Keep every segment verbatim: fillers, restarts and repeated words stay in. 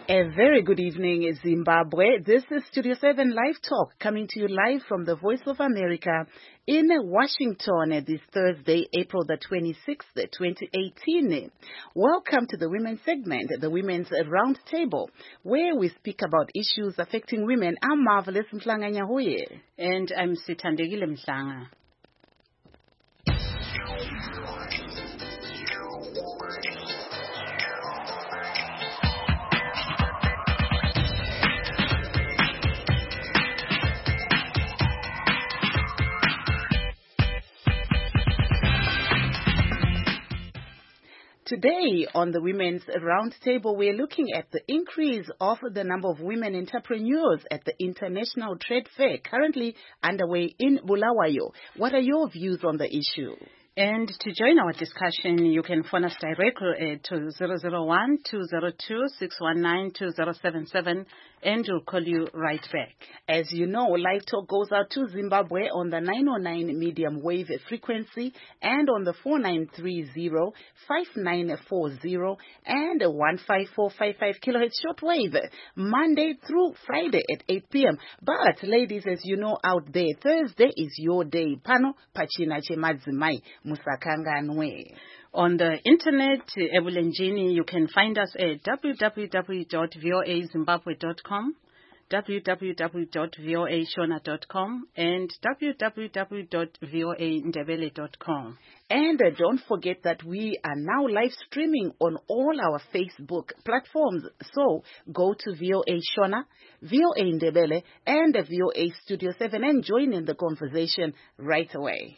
A very good evening, Zimbabwe. This is Studio seven Live Talk, coming to you live from the Voice of America in Washington this Thursday, April the twenty-sixth, twenty eighteen. Welcome to the Women's segment, the Women's Roundtable, where we speak about issues affecting women. I'm Marvelous Mhlanga Nyahoye. And I'm Sithandegile Mhlanga. Today on the Women's Roundtable, we're looking at the increase of the number of women entrepreneurs at the International Trade Fair currently underway in Bulawayo. What are your views on the issue? And to join our discussion, you can phone us directly to zero zero one, two zero two, six one nine, two zero seven seven, and we'll call you right back. As you know, Live Talk goes out to Zimbabwe on the nine oh nine medium wave frequency and on the four nine three zero, five nine four zero and one five four five five kilohertz shortwave, Monday through Friday at eight p.m. But, ladies, as you know out there, Thursday is your day. Pano Pachina Chemadzimai. On the internet, Ebulenjini, you can find us at w w w dot v o a zimbabwe dot com, w w w dot v o a shona dot com, and w w w dot v o a ndebele dot com. And uh, don't forget that we are now live streaming on all our Facebook platforms. So go to V O A Shona, V O A Ndebele, and uh, V O A Studio seven and join in the conversation right away.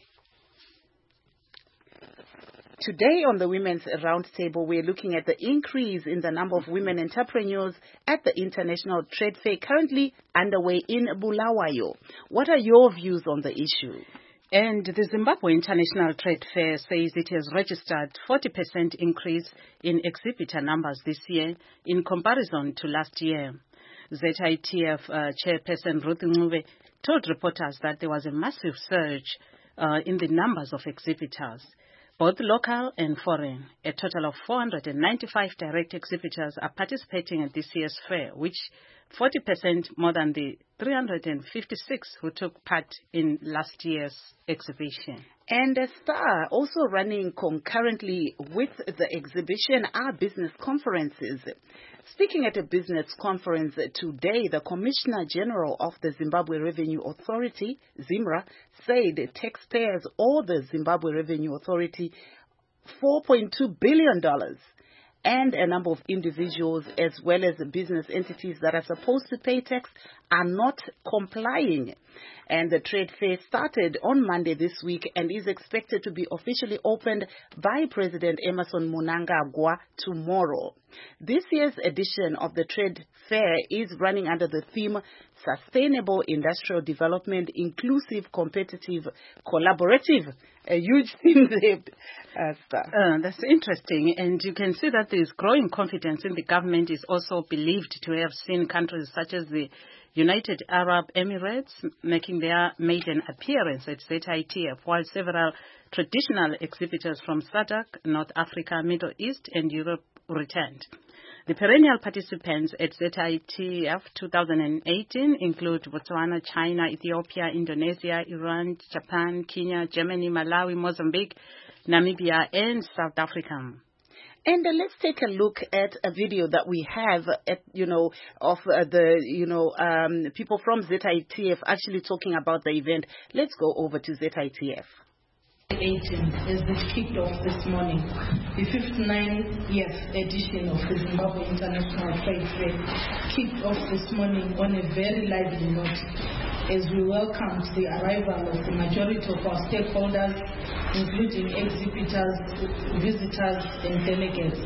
Today on the Women's Roundtable, we're looking at the increase in the number of women entrepreneurs at the International Trade Fair currently underway in Bulawayo. What are your views on the issue? And the Zimbabwe International Trade Fair says it has registered forty percent increase in exhibitor numbers this year in comparison to last year. Z I T F uh, chairperson Ruth Ncube told reporters that there was a massive surge uh, in the numbers of exhibitors, both local and foreign. A total of four hundred ninety-five direct exhibitors are participating at this year's fair, which forty percent more than the three hundred fifty-six who took part in last year's exhibition. And a star also running concurrently with the exhibition are business conferences. Speaking at a business conference today, the Commissioner General of the Zimbabwe Revenue Authority, ZIMRA, said taxpayers owe the Zimbabwe Revenue Authority four point two billion dollars. And a number of individuals as well as business entities that are supposed to pay tax are not complying. And the trade fair started on Monday this week and is expected to be officially opened by President Emmerson Mnangagwa tomorrow. This year's edition of the trade fair is running under the theme Sustainable Industrial Development, Inclusive, Competitive, Collaborative. A huge theme there. Uh, uh, that's interesting. And you can see that there is growing confidence in the government is also believed to have seen countries such as the United Arab Emirates making their maiden appearance at Z I T F, while several traditional exhibitors from S A D C, North Africa, Middle East, and Europe returned. The perennial participants at Z I T F twenty eighteen include Botswana, China, Ethiopia, Indonesia, Iran, Japan, Kenya, Germany, Malawi, Mozambique, Namibia, and South Africa. And uh, let's take a look at a video that we have, at, you know, of uh, the, you know, um, people from Z I T F actually talking about the event. Let's go over to Z I T F. eighteen as they kicked off this morning, the fifty-ninth edition of the Zimbabwe International Trade Fair kicked off this morning on a very lively note as we welcomed the arrival of the majority of our stakeholders, including exhibitors, visitors, and delegates.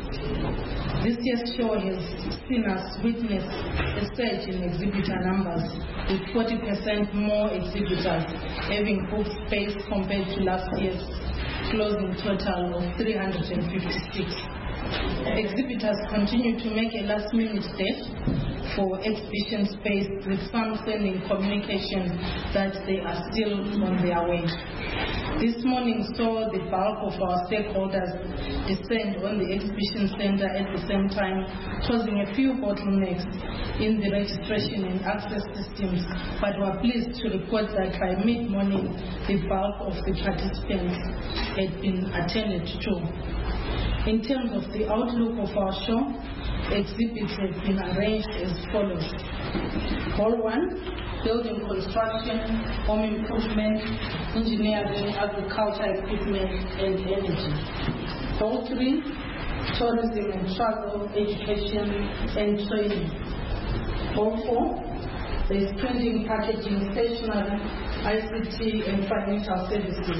This year's show has seen us witness a surge in exhibitor numbers, with forty percent more exhibitors having booked space compared to last year's closing total of three hundred fifty-six. Exhibitors continue to make a last-minute dash for exhibition space, with some sending communication that they are still on their way. This morning saw the bulk of our stakeholders descend on the exhibition center at the same time, causing a few bottlenecks in the registration and access systems, but we are pleased to report that by mid-morning, the bulk of the participants had been attended to. In terms of the outlook of our show, exhibits have been arranged as follows. Hall one, building construction, home improvement, engineering, agriculture equipment, and energy. Hall three, tourism and travel, education, and training. Hall four, there is printing, packaging, stationery, I C T, and financial services.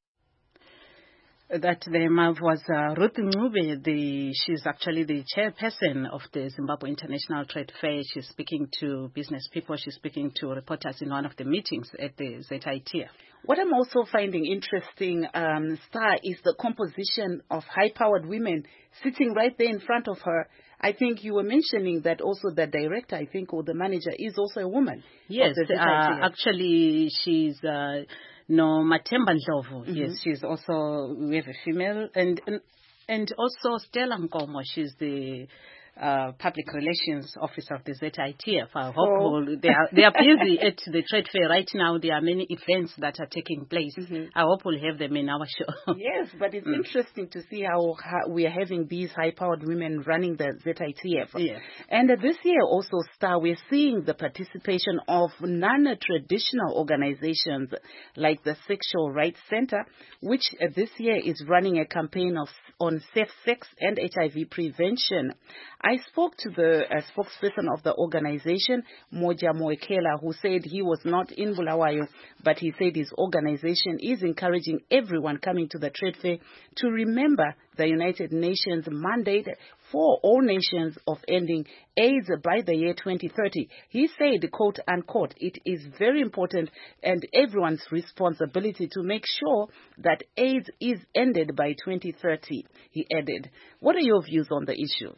That the M A V was uh, Ruth Ncube. The she's actually the chairperson of the Zimbabwe International Trade Fair. She's speaking to business people. She's speaking to reporters in one of the meetings at the Z I T F. What I'm also finding interesting, um, Star, is the composition of high-powered women sitting right there in front of her. I think you were mentioning that also the director, I think, or the manager is also a woman. Yes, uh, actually, she's. Uh, No, Matemba Ndlovu, mm-hmm. Yes, she's also, we have a female, and and, and also Stella Nkomo, she's the uh, public relations officer of the Z I T F. I hope oh. they are they are busy at the trade fair right now. There are many events that are taking place. Mm-hmm. I hope we'll have them in our show. Yes, but it's mm. interesting to see how, how we are having these high-powered women running the Z I T F. Yes. And uh, this year also, Star, we're seeing the participation of non-traditional organizations like the Sexual Rights Center, which uh, this year is running a campaign of on safe sex and H I V prevention. I spoke to the uh, spokesperson of the organization, Moja Moekela, who said he was not in Bulawayo, but he said his organization is encouraging everyone coming to the trade fair to remember the United Nations mandate for all nations of ending AIDS by the year twenty thirty. He said, quote unquote, it is very important and everyone's responsibility to make sure that AIDS is ended by twenty thirty, he added. What are your views on the issue?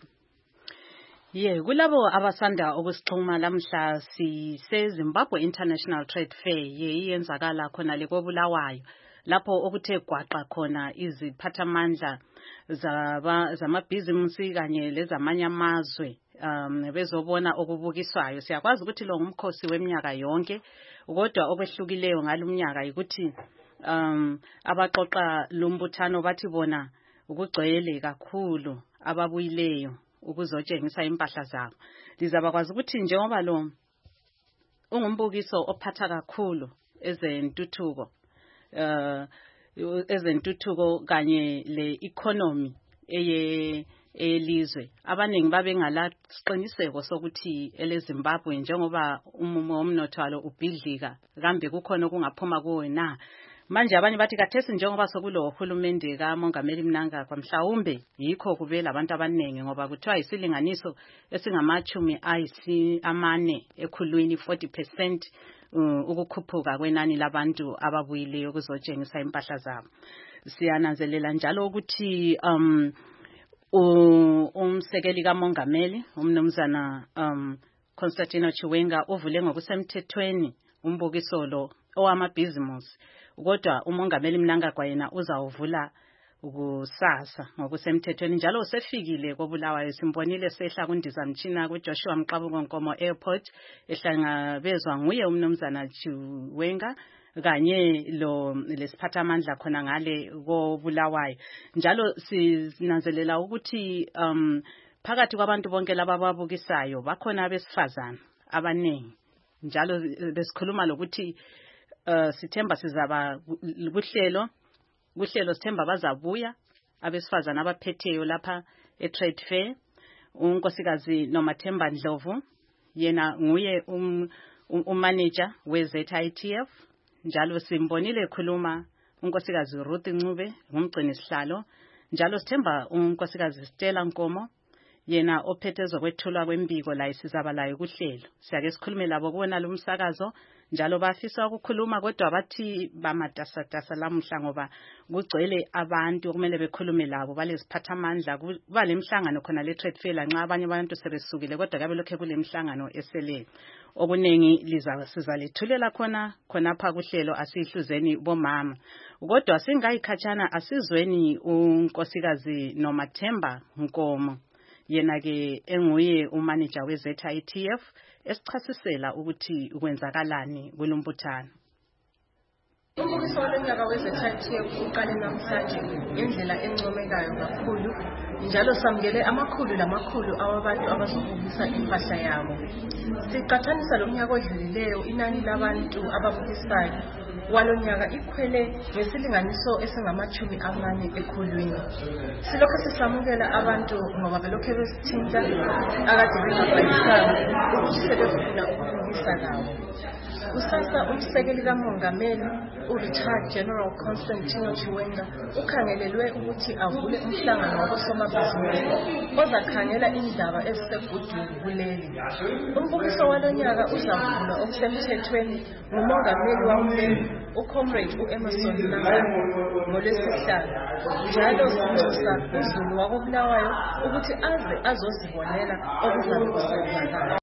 Yeah, kulabo abasanda ukusixhuma lamhla sise Zimbabwe International Trade Fair yeyenzakala khona le koBulawayo lapho okuthe gwaqa khona iziphathamandla zaba zamabhizinisi kanye lezamanye amazwe um bezobona okubukiswayo. Siyakwazi ukuthi lo ngumkhosi weminyaka yonke, kodwa okwehlukileyo ngalumnyaka ukuthi um abaqoqa lumbuthano bathi bona ukugcwele kakhulu ababuyileyo ukuzotshengisa impahla zabo. Lizabakwazi ukuthi njengoba lo ungumbukiso ophatha kakhulu ezentuthuko uh ezentuthuko kanye le economy eye elizwe, abaningi babe ngalasiqiniseko sokuthi eleZimbabwe njengoba umumo womnotho walo ubhidlika kambe kukhona okungaphuma kuwe na. Manje abanye bathi kathesi njengoba sokulo uhulumende kaMongameli Mnangagwa mhlawumbe yikho kubela abantu abaningi ngoba kuthiwa isilinganiso esingamachumi ayisi amane ekhulwini forty percent uh, ukukhuphuka kwenani labantu ababuyileyo kuzotshengisa impahla zabo. Siyananzelela njalo ukuthi um umsekeli kaMongameli umnumzana um Constantino Chiwenga uvule ngokusemthethweni umbukiso lo owamabhizinisi, kodwa uMongameli Mnangagwa yena uzawuvula ukusasa ngokusemthethweni njalo usefikile koBulawayo. Simbonile sehla kundizamtshina kuJoshua Mqabuko Nkomo Airport ehlangabezwa nguye umnumzana Chiwenga kanye lo lesiphathamandla khona ngale koBulawayo. Njalo sinanzelela ukuthi um phakathi kwabantu bonke laba ababukisayo bakhona abesifazana abaningi, njalo besikhuluma lokuthi Uh, sithemba sizaba kuhlelo kuhlelo sithemba bazabuya abesifazana abaphetheyo lapha e-trade fair. Unkosikazi Nomathemba Ndlovu yena nguye um, um, umanager we-Z I T F, njalo simbonile ekhuluma unkosikazi Ruth Ncube ngumgcini sihlalo, njalo sithemba unkosikazi Stella Nkomo yena ophethe zokwethulwa kwembiko la isizabalayo kuhlelo. Siyake sikhulume labo kuwona lo msakazo njalo bafisa ukukhuluma kodwa bathi bamatasatasa lamuhla ngoba kugcwele abantu kumele bekhulume labo baleziphatha amandla kuba lemhlangano khona le trade fair nxa abanye abantu sebesukile kodwa kabe lokho kulemhlangano esele okunengi liza sizalethulela khona khonapha kuhlelo asihluzeni bomama kodwa singayikhatshana asizweni unkosikazi Nomathemba Nkomo yena ke enguye umanager we Z I T F esichasisela ukuthi ukwenzakalani kulombuthano. Umbukiso wonyaka we Z I T F uqale namhlanje ngendlela encomekayo kakhulu njalo samukele amakhulu lamakhulu awabantu abazobukisa impahla yabo. Siqhathanisa lo mnyaka odlulileyo inani labantu ababukisayo walonyaka ikhwele ngesilinganiso esingamachumi amane ekhulwini. Silokho sisamukela abantu ngoba belokho besithinta akade bengabhalisanga ukuthi sebefuna ukubukisa lawo. Kusasa umsekeli kamongameli uRetired General Constantino Chiwenga ukhangelelwe ukuthi avule umhlangano wabosomabhizinisi ozakhangela indaba ezisegudwini kuleli. Umbukiso walonyaka uzavulwa okusemthethweni ngumongameli wamleli uComrade uEmerson Mnangagwa ngolwesihlanu. Njalo sinxusa uZulu wakobulawayo ukuthi aze azozibonela okuzabe kusenzakala.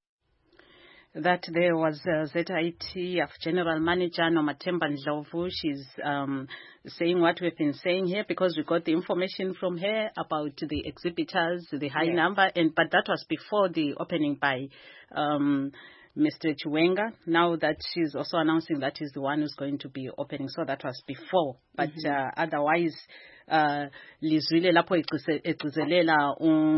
That there was uh, Z I T F General Manager Nomathemba Ndlovu. She's um, saying what we've been saying here because we got the information from her about the exhibitors, the high yeah. number, and but that was before the opening by um, Mister Chiwenga. Now that she's also announcing that he's the one who's going to be opening, so that was before. But mm-hmm. uh, otherwise, uh, lizwile lapho egcizelela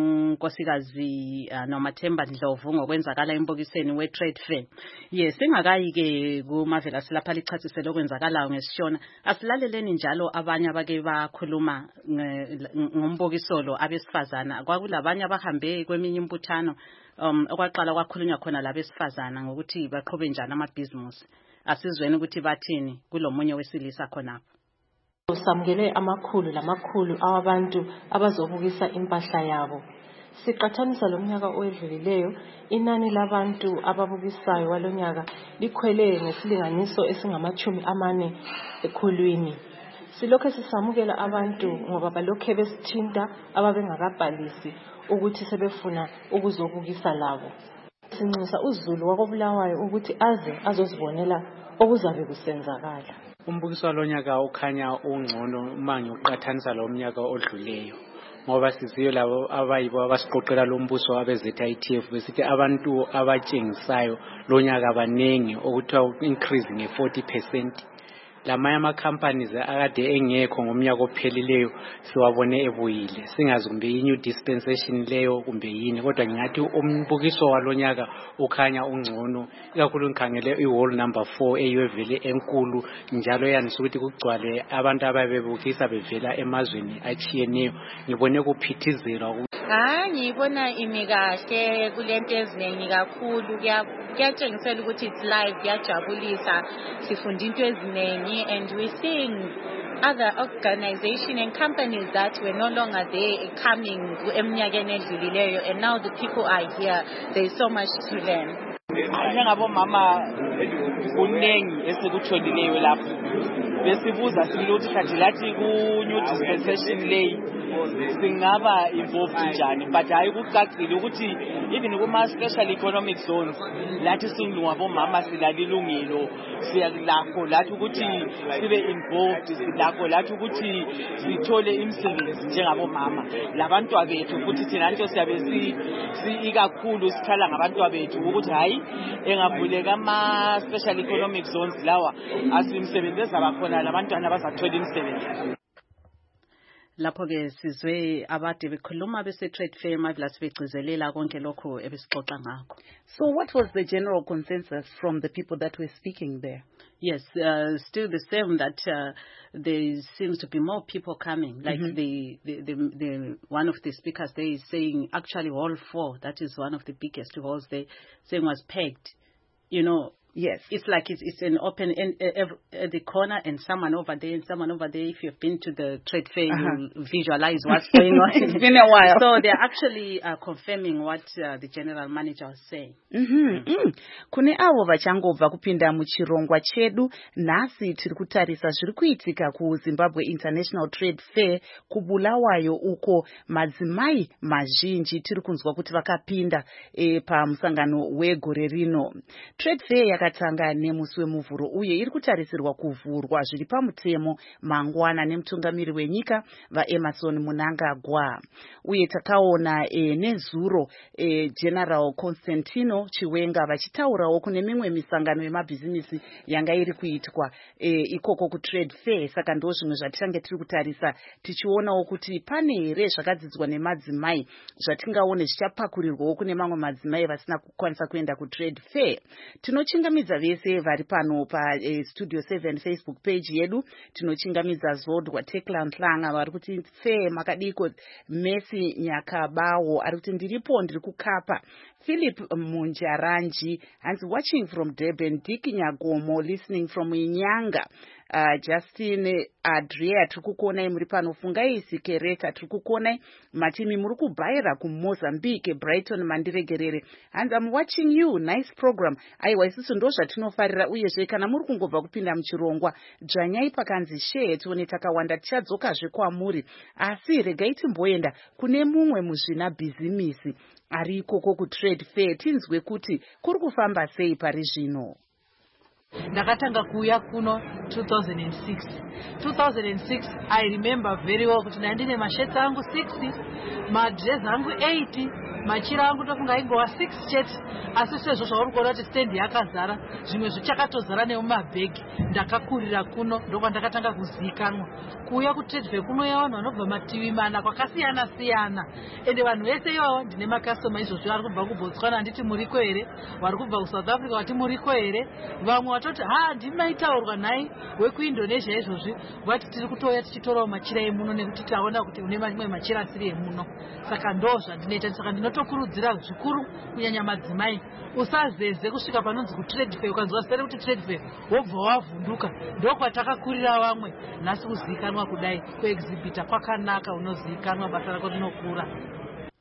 unkosikazi Nomathemba Ndlovu ngokwenzakala embukisweni we trade fair. Yes, singakayi ke kumavela silapha lichasisela okwenzakalayo ngesishona. Asilaleleni njalo abanye abake bakhuluma ngombukiso lo abesifazana. Kwakulabanye abahambe kweminye imbuthano um okwaqala kwakhulunywa khona labesifazana ngokuthi baqhube njani amabhizinisi. Asizweni ukuthi bathini kulomunye wesilisa khona. Samukele amakhulu lamakhulu awabantu abazobukisa impahla yabo. Siqhathanisa lo mnyaka owedlulileyo inani labantu ababukisayo walonyaka likhwele ngesilinganiso esingamachumi amane ekhulwini. Silokho sisamukela abantu ngoba balokho besithinta ababengakabhalisi ukuthi sebefuna ukuzobukisa labo. Sinxusa uZulu wakobulawayo ukuthi aze azozibonela okuzabe kusenzakala. Umbukiso walonyaka ukhanya ungcono uma ngiqhathanisa lo mnyaka odluleyo ngoba siziyo labo abayibo abasiqoqela lo mbuso wabe Z I T F besithi abantu abatshengisayo lonyaka abanengi okuthiwa increase nge forty percent. Lamanye ama companies akade engekho ngomnyaka ophelileyo siwabone ebuyile singazi kumbe i new dispensation leyo kumbe yini kodwa ngingathi umbukiso walonyaka ukhanya ungcono ikakhulu ngikhangele i wall number four eyivele enkulu njalo yanisa ukuthi kugcwale abantu ababebukisa bevela emazweni achiyeneyo ngibone kuphithizela. Hayi ngibona imi kahle kulento eziningi kakhulu kuyatshengisela ukuthi it's live kuyajabulisa sifunda into eziningi and we seeing other organizations and companies that were no longer there coming eminyakeni edlulileyo and now the people are here. There is so much to learn. Njengabo mama kunengi esikutsholileyo lapho besibuza silokuthi kanti lathi ku new dispensation lay singaba involved njani but hayi kucacile ukuthi even kuma special economic zones lathi singwabo mama silalilungelo siyalakho lathi ukuthi sibe involved silakho lathi ukuthi sithole imisebenzi njengabo mama labantu abethu futhi thina nto siyabe si ikakhulu sikhala ngabantu abethu ukuthi hayi engavuleka ama special economic zones lawa asimsebenzisa abakhona labantwana abazathola imisebenzi. Lapho ke sizwe abade bekhuluma bese trade fair mavela sibegcizelela konke lokho ebesixoxa ngakho. So what was the general consensus from the people that were speaking there? Yes, uh, still the same that uh, there seems to be more people coming. Like mm-hmm. the, the, the, the one of the speakers there is saying actually hall four, that is one of the biggest halls they saying was packed. You know, Yes. It's like it's, it's an open in, uh, at the corner and someone over there and someone over there. If you've been to the trade fair, uh-huh. you visualize what's going on. It's been a while. So they're actually uh, confirming what uh, the general manager was saying. Mm-hmm. Mm. Kune avo vachangobva kupinda muchirongwa chedu, nhasi tiri kutarisa zviri kuitika kuZimbabwe International Trade Fair kuBulawayo uko madzimai mazhinji tiri kunzwa kuti vakapinda e, pamusangano wegore rino. Trade Fair yakatanga nemusi wemuvhuro uye iri kutarisirwa kuvhurwa zviri pamutemo mangwana nemutungamiri wenyika vaEmerson Mnangagwa. Uye takaona e, nezuro e, General Constantino Chiwenga vachitaurawo kune mimwe misangano yemabhizinisi yanga iri kuitwa e, ikoko kutrade fair. Saka ndo zvimwe zvatichange tiri kutarisa tichionawo kuti pane here zvakadzidzwa nemadzimai zvatingaone zvichapakurirwawo kune mamwe madzimai vasina kukwanisa kuenda kutrade fair. Tinochingamidza vese vari pano pa e, Studio seven Facebook page yedu. Tinochingamidza Zodwa Tekla Nhlanga vari kuti fair makadiko. Messi Nyakabawo ari kuti ndiripo ndiri kukapa. Philip Munjaranji and watching from Durban. Dick Nyagomo listening from Inyanga. Uh, Justin Adria tukukonai muri pano. Fungai Sikereka tukukonai. Matimi muri kubaira ku Mozambique. Brighton Mandiregerere. And I'm watching you. Nice program. Aiwa isusu ndo zvatinofarira uyezve kana muri kungobva kupinda muchirongwa dzvanyai pakanzi share tione takawanda tichadzokazve kwamuri. Asi regai timboenda kune mumwe muzvina bhizimisi ari ikoko kutrade fair tinzwe kuti kuri kufamba sei pari zvino. Ndakatanga kuuya kuno two thousand six. two thousand six I remember very well kuti ndandine mashirts angu sixty, madress angu eighty, machira angu tofunga ingova six chete. Asi sezvo zvauri kuona kuti stand yakazara, zvimwe zvichakatozara nemumabhegi. Ndakakurira kuno ndokwa ndakatanga kuzivikanwa. Kuuya kutrade fair kuno yavanhu vanobva mativi mana kwakasiyana siyana. Ende vanhu vese ivavo ndine makastoma izvozvo vari kubva kuBotswana handiti muriko here, vari kubva kuSouth Africa vati muriko here, vamwe watoti ha ndimaitaurwa nai wekuIndonesia izvozvi vati tiri kutoya tichitorawo machira emuno nekuti taona kuti une mamwe machira asiri emuno. Saka ndo zvandinoita. Saka ndinotokurudzira zvikuru kunyanya madzimai usazeze kusvika panonzi kutrade fair ukanzwa sere kuti trade fair wobva wavhunduka. Ndokwatakakurira vamwe nhasi kuzivikanwa kudai kuexhibita kwakanaka unozivikanwa basa rako rinokura.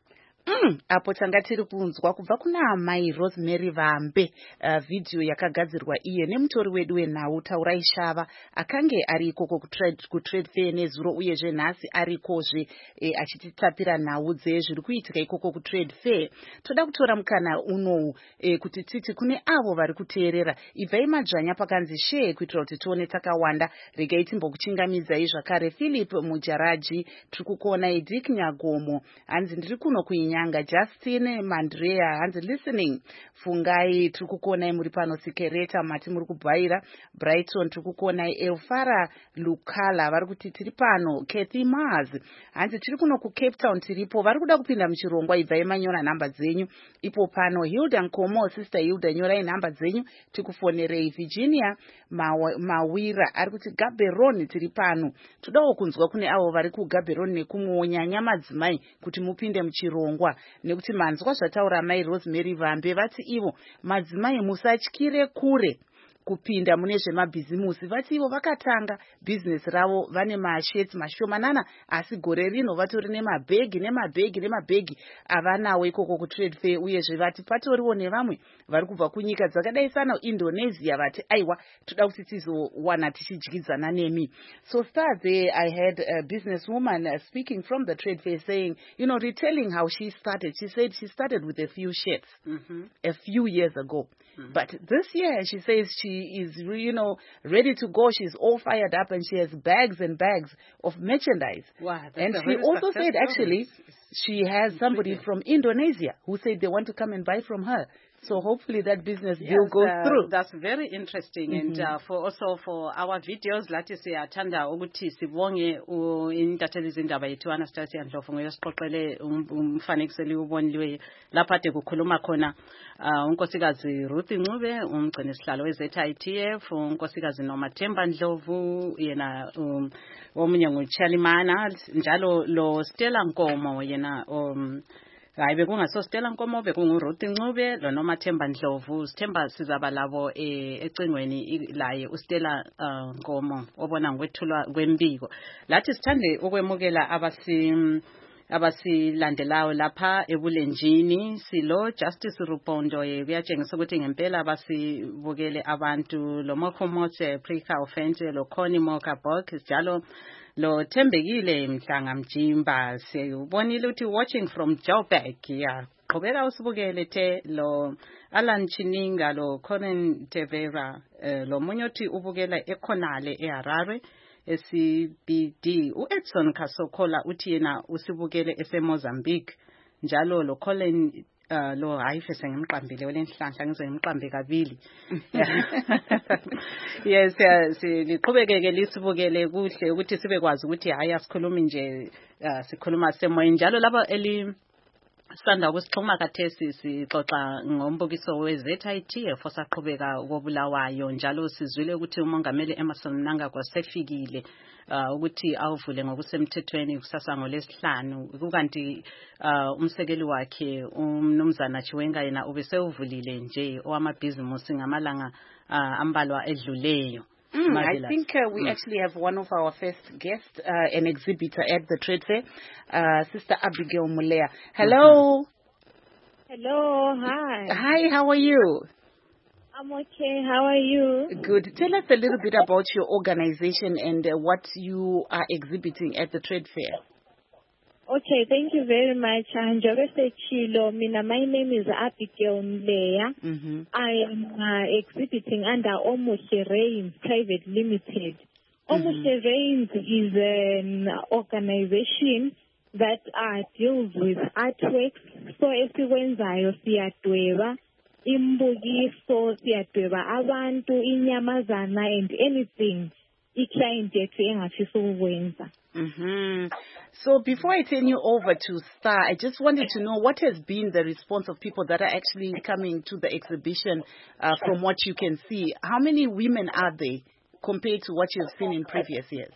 Mm, apo tanga tiri kunzwa kubva kuna amai Rosemary Vambe uh, video yakagadzirwa iye nemutori wedu wenhau Taurai Shava akange ari ikoko kutrade kutrade fair nezuro uyezve nhasi arikozve e, achititapira nhau dzezviri kuitika ikoko kutrade fair. Toda kutora mukana unowu e, kuti titi kune avo vari kuteerera ibvai madzvanya pakanzi share kuitira kuti tione takawanda. Regai timbokuchingamidzai zvakare. Philip Mujaraji tiri kukuonai. Dick Nyagomo hanzi ndiri kuno kuinya Justin Mandrea hanzi listening. Fungai tiri kukuonai muri pano. Sikereta mati muri kubvaira. Brighton tiri kukuonai. Elfara Lukala vari kuti tiri pano. Kathy Mars hanzi tiri kuno kuCape Town tiripo vari kuda kupinda muchirongwa ibvai manyora nhamba dzenyu ipo pano. Hilda Nkomo sister Hilda nyorai nhamba dzenyu tikufonerei. Virginia Mawira ari kuti Gaborone tiri pano. Todawo kunzwa kune avo vari kuGaborone nekumwewo nyanya madzimai kuti mupinde muchirongwa nekuti manzwa zvataura mai Rosemary Vambe vati ivo madzimai musatyire kure kupinda mune zvemabhizimusi. Vati ivo vakatanga bhizinesi ravo vane masheti mashomanana asi gore rino vatori nemabhegi nemabhegi nemabhegi avanawo ikoko kutrade fair. Uyezve vati patoriwo nevamwe vari kubva kunyika dzakadai sana Indonesia vati aiwa toda kuti tizowana tichidyidzana nemi. So start there I had a businesswoman uh, speaking from the trade fair saying, you know, retelling how she started. She said she started with a few shirts mm-hmm. a few years ago. Mm-hmm. But this year she says she is, you know, ready to go. She's all fired up and she has bags and bags of merchandise. Wow, and she also said actually she has somebody from Indonesia who said they want to come and buy from her. So hopefully that business yes, deal goes uh, through. That's very interesting. Mm-hmm. And uh, for also for our videos, like you say, athanda ukuthi sibonge intatheli zindaba yethu Anastasia Ndlovu ngoyesiqoqele umfanekiseli ubonliwe lapha ade kukhuluma khona unkosikazi Ruth Ncube umgcini sihlalo we-Z I T F, unkosikazi Nomathemba Ndlovu yena um, omunye nguChalimana njalo lo Stella Nkomo yena um hayi bekungasostela Nkomo bekunguRuth Ncube lo noMathemba Ndlovu sithemba sizaba labo ecingweni laye uStella Nkomo obona ngokwethulwa kwembiko lathi sithande ukwemukela abasi abasilandelayo lapha ebulenjini silo Justice Rupondo kuyatshengisa ukuthi ngempela basibukele abantu lo Mokhomotse Prika Offense lo Connie Mokabok njalo lo Thembekile Mhlanga Mjimba siyubonile ukuthi watching from Joburg ya qhubeka usibukele the lo Alan Chininga lo Conan Tevera lo munyothi ubukela ekhonale eHarare S B D uEdson Kasokola uthi yena usibukele eseMozambique njalo lo Colin uh, lo hayife sengimqambile olenhlanhla ngize ngimqambe kabili yes siliqhubekeke lisibukele kuhle ukuthi sibekwazi ukuthi hayi asikhulumi nje uh, sikhuluma semoyeni njalo laba eli sanda ukusixhuma kathesi sixoxa ngombukiso we-Z I T F osaqhubeka kobulawayo njalo sizwile ukuthi umongameli Emmerson Mnangagwa sefikile uh, ukuthi awuvule ngokusemthethweni kusasa ngolesihlanu kukanti uh, umsekeli wakhe umnumzana Chiwenga yena ubesewuvulile nje owamabhizimusi ngamalanga uh, ambalwa edluleyo. Mm, I think uh, we mm. actually have one of our first guests, uh, an exhibitor at the trade fair, uh, Sister Abigail Mulea. Hello. Mm-hmm. Hello, hi. Hi, how are you? I'm okay, how are you? Good. Tell us a little bit about your organization and uh, what you are exhibiting at the trade fair. Okay, thank you very much. Chilo. My name is Abigail Mulea. Mm-hmm. I am uh, exhibiting under Omoshe Reigns Private Limited. Mm-hmm. Omoshe Reigns is an organization that uh, deals with artworks. So esiwenzayo siyadweba, imbukiso siyadweba abantu, inyamazana and anything i-client yethu engafisa ukwenza. Mm-hmm. So before I turn you over to Star, I just wanted to know what has been the response of people that are actually coming to the exhibition uh, from what you can see. How many women are there compared to what you've seen in previous years?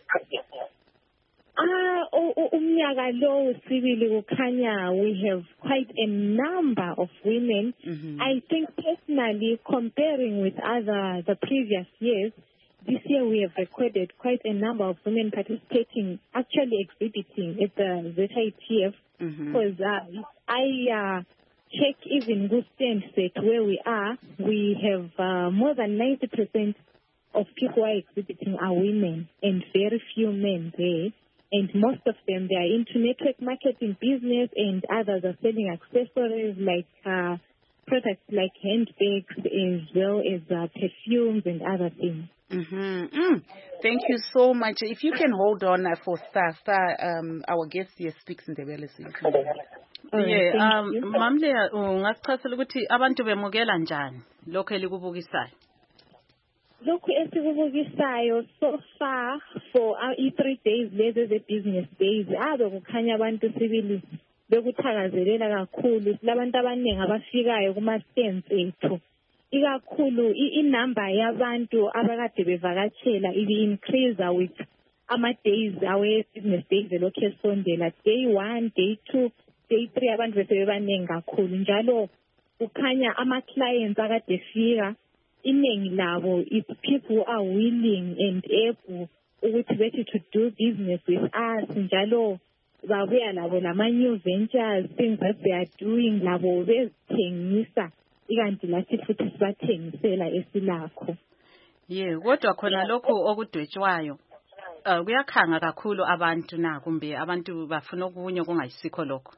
Ah, umnyaka lo sibili kukhanya we have quite a number of women. Mm-hmm. I think personally comparing with other the previous years, this year we have recorded quite a number of women participating, actually exhibiting at the Z I T F. Because mm-hmm. uh, I uh, check even good stand set where we are, we have uh, more than ninety percent of people who are exhibiting are women and very few men there. And most of them, they are into network marketing business and others are selling accessories like uh, products like handbags as well as uh, perfumes and other things. Mm-hmm. Mm. Thank you so much. If you can hold on uh, for Star, Star, um, our guest here speaks in the Belisi. Yeah, um, Mamle, ungasichazela ukuthi abantu bemukela njani lokho elikubukisayo? Lokho esikubukisayo so far for our uh, three days lezi ze business days ave kukhanya abantu sibili bekuthakazelela kakhulu labantu abaningi abafikayo kuma stands ethu. Ikakhulu inumber yabantu abakade bevakatshela ibi increase with ama days awe business days lokho esondela day one, day two, day three abantu besebebanengi kakhulu njalo kukhanya ama clients akade fika iningi labo is people who are willing and able ukuthi bethi to do business with us njalo babuya labo lama new ventures things that they are doing labo bezithengisa ikanti lathi futhi sibathengisela esilakho. Yeah, kodwa khona lokho okudwetshwayo uh, kuyakhanga kakhulu abantu na kumbe abantu bafuna okunye kungayisikho lokho.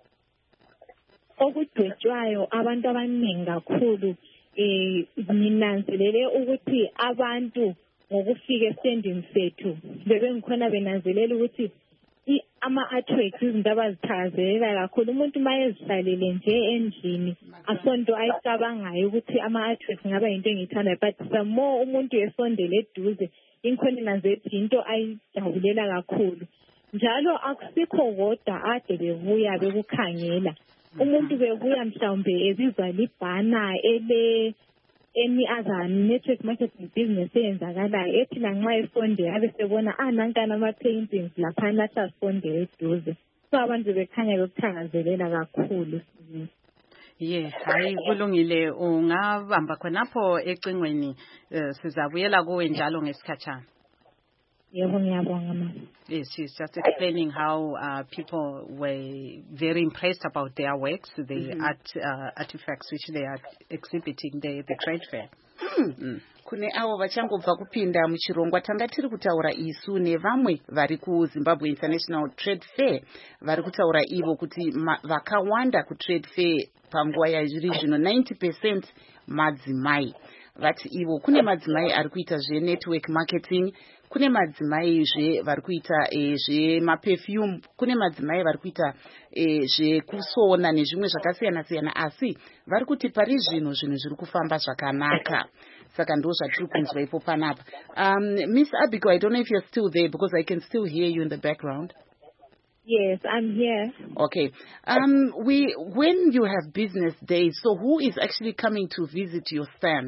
Okudwetshwayo abantu abaningi kakhulu eh ninanzelele ukuthi abantu ngokufika esending sethu bebengikhona benanzelela ukuthi ama artworks izinto abazithakazelela kakhulu umuntu mayezihlalele nje endlini asonto ayicabangayo ukuthi ama artworks ngaba into engiyithanda but the more umuntu esondele eduze inkhona nanzethi into ayijabulela kakhulu njalo akusikho kodwa ade bebuya bekukhangela umuntu bebuya mhlawumbe ezizwa libhana ele any other network marketing business eyenzakalayo ethi lanxa esonde abe sebona ah nankana ama paintings lapha nathi asonde eduze so abantu bekhanya bekuthakazelela kakhulu. Yeah, hayi kulungile ungabamba khonapho ecingweni sizabuyela kuwe njalo ngesikhatshana. Yebo ngiyabonga mama. Yes, she's just explaining how uh, people were very impressed about their works, the mm-hmm. art uh, artifacts which they are exhibiting the the trade fair. Mm. Kune avo vachangobva kupinda muchirongwa tanga tiri kutaura isu nevamwe vari kuZimbabwe International Trade Fair vari kutaura ivo kuti vakawanda kutrade fair panguva yazviri zvino ninety percent madzimai. Vati ivo kune madzimai ari kuita zvenetwork marketing, kune madzimai zve vari kuita zve maperfume, kune madzimai vari kuita zvekusona nezvimwe zvakasiyana siyana, asi vari kuti pari zvino zvinhu zviri kufamba zvakanaka. Saka ndo zvatiri kunzwa ipo panapa. Um, Miss Abigail, I don't know if you're still there because I can still hear you in the background. Yes, I'm here. Okay. Um, we when you have business days, so who is actually coming to visit your stands?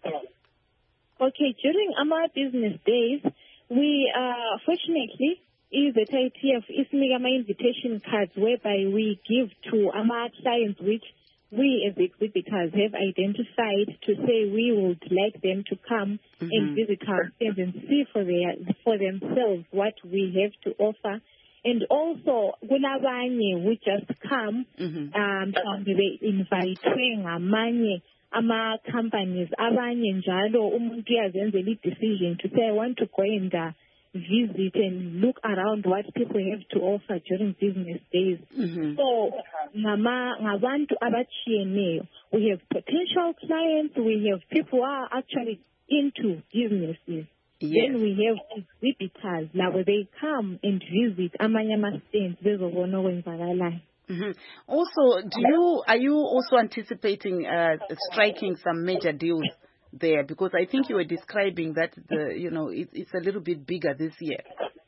Okay, during our business days, we uh, fortunately is at I T F isinika invitation cards whereby we give to our clients which we as exhibitors have identified to say we would like them to come mm-hmm. and visit our stands and see for their for themselves what we have to offer. And also, kulabanye we just come, mm-hmm. um, they invite ngamanye ama companies, abanye njalo umuntu uyazenzela decision to say I want to go and uh, visit and look around what people have to offer during business days. Mm-hmm. So, ngama ngabantu abachiyeneyo, we have potential clients, we have people who are actually into businesses. Yes. Then we have exhibitors, like where they come and visit amanye ama-stands bezobona okwenzakalayo. Mm-hmm. Also, do you are you also anticipating uh, striking some major deals there? Because I think you were describing that the you know it, it's a little bit bigger this year.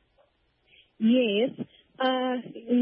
Yes. Uh,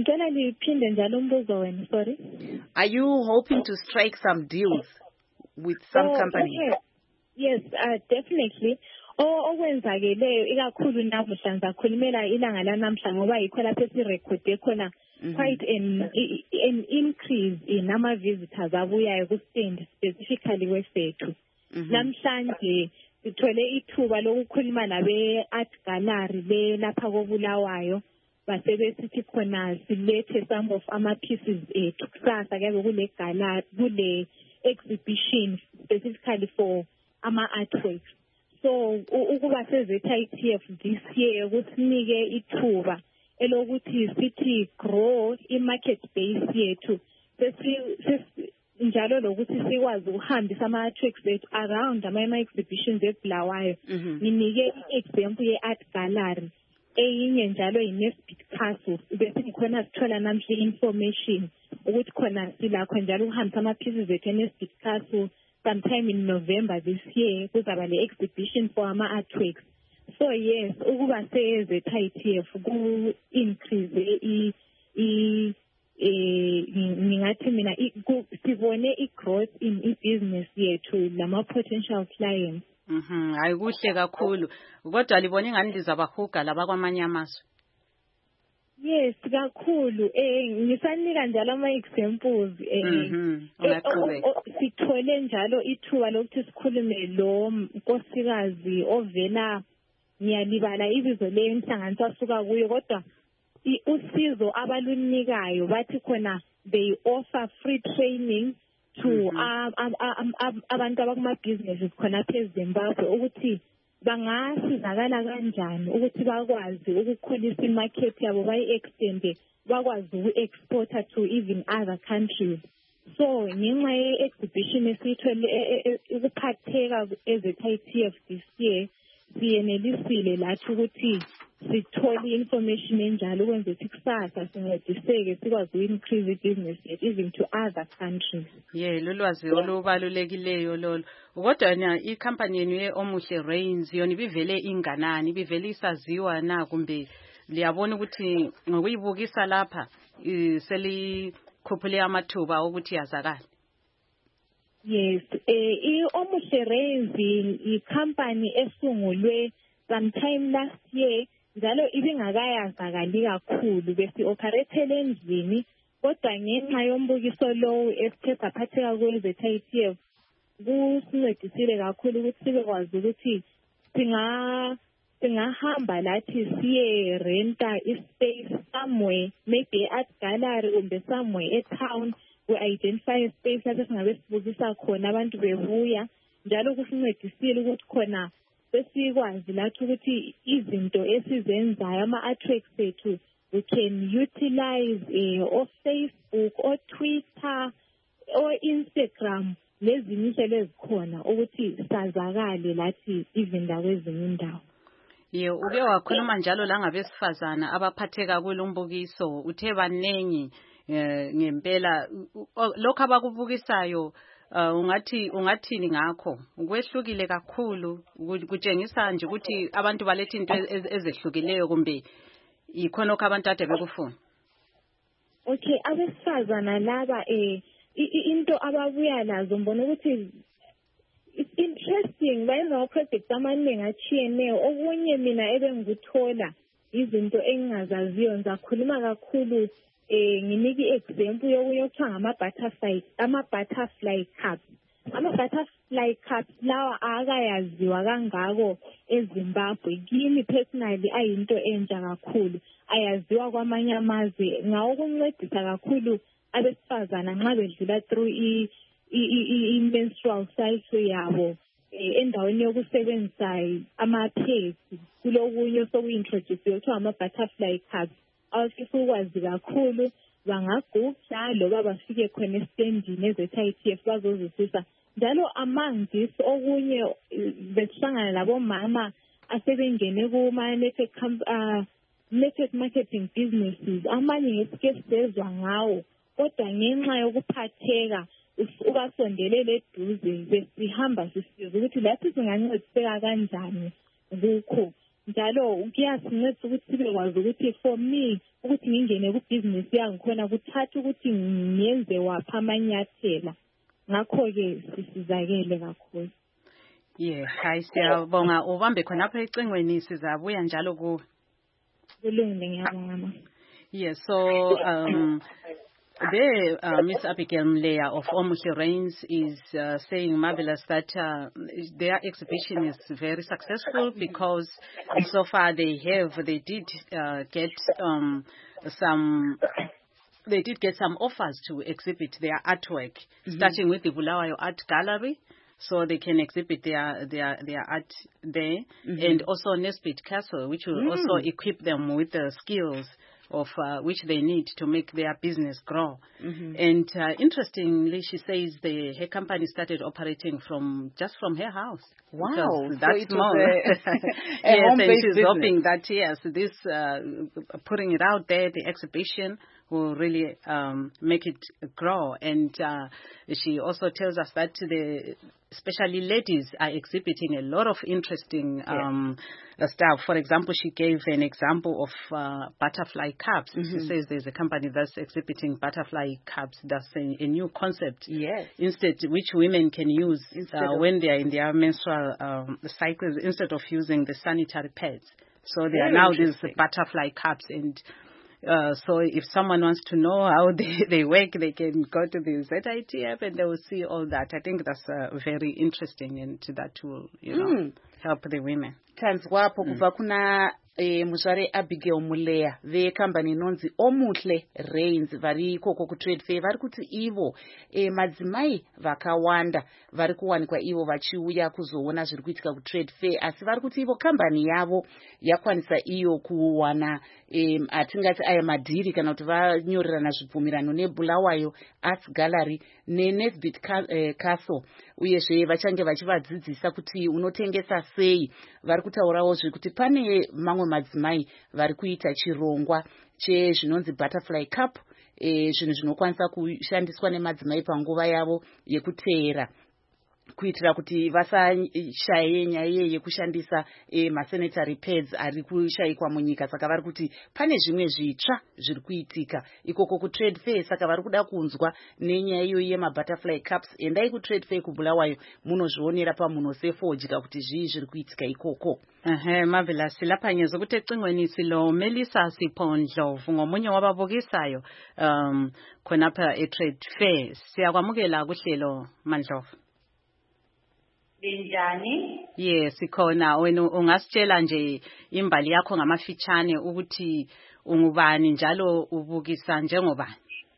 sorry. Are you hoping to strike some deals with some oh, companies? Okay. Yes, uh, definitely. Oh, okwenzakeleyo ikakhulu namuhla ngizakhulumela ilanga lanamhla ngoba yikho lapho esirekhode khona quite an an increase in ama visitors abuyayo ku stand specifically wefethu. Namhlanje sithole ithuba lokukhuluma nabe art gallery le lapha koBulawayo basebesithi khona silethe some of ama pieces ethu kusasa kuyabe kule gallery kule exhibition specifically for ama artworks. So ukuba seze I T F this year kusinike ithuba elokuthi sithi grow i-market base yethu sesi njalo lokuthi sikwazi ukuhambisa ama-tracks ethu around ama-exhibitions eBulawayo. Nginike i-example ye-art gallery eyinye njalo yi-Nesbit Castle bese khona sithola namhla information ukuthi khona silakho njalo ukuhambisa ama-pieces ethu e-Nesbit Castle sometime in November this year kuzaba le exhibition for ama artworks. So yes, ukuba seze I T F ku increase i i ngingathi mina sibone i growth in i business yethu lama potential clients. Mhm, ayikuhle kakhulu. Kodwa libona ingani lizabahuga laba kwamanye amazwe. Yes, kakhulu. Eh ngisanika njalo ama examples eh mhm sithole njalo ithuba lokuthi sikhulume lo nkosikazi ovela ngiyalibala ibizo leyo inhlanganiso asuka kuyo kodwa usizo abalunikayo bathi khona they offer free training to abantu abakuma businesses khona eZimbabwe ukuthi bangasizakala kanjani ukuthi bakwazi ukukhulisa imarket yabo bayi-extende bakwazi uku-exporta to even other countries. So ngenxa ye-exhibition esiyithole ukuphatheka eze-I T F this year siyenelisile lathi ukuthi sithole information enjalo ukwenza ukuthi kusasa sincediseke sikwazi uku-increase i-business yethu even to other countries. Yeah, lolwazi olubalulekileyo lolo. Kodwa na i-company yenu ye-Omuhle Rains yona ibivele inganani, ibivele isaziwa na kumbe liyabona ukuthi ngokuyibukisa lapha selikhuphule amathuba ukuthi yazakala? Yes, eh i-Omuhle Rains i-company esungulwe sometime last year njalo ibingakayazakali kakhulu besi-operethele endlini kodwa ngenxa yombukiso lowo esithe saphatheka kwe-Z I T F kusincedisile kakhulu ukuthi sibekwazi ukuthi singa singahamba lathi siye renta ispace somewhere maybe at gallery kumbe somewhere e-town we identify a space lapho singabe sibukisa khona abantu bebuya njalo kusincedisile ukuthi khona sesikwazi lathi ukuthi izinto esizenzayo ama-artworks ethu we can utilize uh, o Facebook o Twitter o Instagram lezinye indlela ezikhona ukuthi sazakale lathi even lakwezinye indawo. Ye uke wakhuluma njalo la ngabesifazana abaphatheka kulombukiso uthe banengi ngempela lokho abakubukisayo ungathi ungathini ngakho ukwehlukile kakhulu kutshengisa nje ukuthi abantu baletha into ezehlukileyo kumbe ikhona lokho abantu ade bekufuna. Okay, abesifazana laba eh into ababuya lazo mbona ukuthi it's interesting bayenza ama-projects amaningi atshiyeneyo okunye mina ebengikuthola izinto engingazaziyo ngizakhuluma kakhulu eh nginike i-example yokunye okuthiwa ngama-butterfly ama-butterfly cups ama-butterfly cups lawa akayaziwa kangako eZimbabwe kimi personally ayinto entsha kakhulu ayaziwa kwamanye amazwe ngawokuncedisa kakhulu abesifazana nxa bedlula through i i-menstrual cycle yabo endaweni yokusebenzisa ama-pads kulokunye soku-introduce kuthiwa ama-butterfly cups awafisa ukwazi kakhulu bangagugla loba bafike khona esitendini eze-Z I T F bazozwisisa njalo among this okunye besihlangana labomama asebengene kuma-network uh, network marketing businesses amanye ngesike sisezwa ngawo kodwa ngenxa yokuphatheka ubasondelele eduze besihamba sisiza ukuthi lathi singancediseka kanjani kukho njalo kuyasincedisa ukuthi sibekwazi ukuthi for me ukuthi ngingene kubhizinisi yangikhona kuthatha ukuthi ngiyenze wapha amanyathela ngakho-ke sisizakele kakhulu. Ye hayi siyabonga ubambe khonapho ecingweni sizabuya njalo kuwe. Kulungile ngiyabonga. Yes, so um There, uh, Miss Abigail Mleya of Omuhle Reigns is uh, saying marvelous that uh, their exhibition is very successful because so far they have, they did uh, get um, some, they did get some offers to exhibit their artwork, mm-hmm. starting with the Bulawayo Art Gallery. So they can exhibit their their their art there, mm-hmm. and also Nesbitt Castle, which will mm. also equip them with the skills of uh, which they need to make their business grow. Mm-hmm. And uh, interestingly, she says the her company started operating from just from her house. Wow, that's so small. A, a yes, and she's business. hoping that yes, this uh, putting it out there, the exhibition will really um, make it grow. And uh, she also tells us that the especially ladies are exhibiting a lot of interesting um, yes. stuff. For example, she gave an example of uh, butterfly cups. Mm-hmm. She says there's a company that's exhibiting butterfly cups. That's a, a new concept. Yes. Instead, which women can use uh, when they are in their menstrual um, cycles instead of using the sanitary pads. So there are now these butterfly cups, and Uh, so if someone wants to know how they, they work, they can go to the Z I T F and they will see all that. I think that's uh, very interesting, and that will, you know, mm. help the women. Tanzwapo kuva kuna eh, Muzare Abigail Mleya vekambani inonzi Omuhle Reigns vari ikoko ku trade fair vari kuti ivo eh, madzimai vakawanda vari kuwanikwa ivo vachiuya kuzoona zviri kuitika ku trade fair, asi vari kuti ivo kambani yavo yakwanisa iyo kuwana eh, atingati aya madhiri kana kuti vanyorerana zvibvumirano neBulawayo Arts Gallery neNesbitt eh, Castle, uyezve vachange vachivadzidzisa kuti unotengesa sei. Vari kutaurawo zvekuti pane mamwe madzimai vari kuita chirongwa chezvinonzi butterfly cup, e, zvinhu zvinokwanisa kushandiswa nemadzimai panguva yavo yekuteera kuitira kuti vasashaye nyaya yekushandisa e, masanitary pads ari kushayikwa munyika. Saka vari kuti pane zvimwe zvitsva zviri kuitika ikoko kutrade fair. Saka vari kuda kunzwa nenyaya iyo yemabutterfly cups. Endai kutrade fair kuBulawayo munozvionera pamunhu sefodya kuti zvii zviri kuitika ikoko. Ehe, Marvelous. Lapha ngezokuthi ecingweni silo Melissa Sipondlovu ngomunye wababukisayo um khonapha e-trade fair. Siyakwamukela kuhlelo Mandlovu. Linjani? Yes, sikhona. Wena ungasitshela nje imbali yakho ngamafitshane ukuthi ungubani njalo ubukisa njengobani?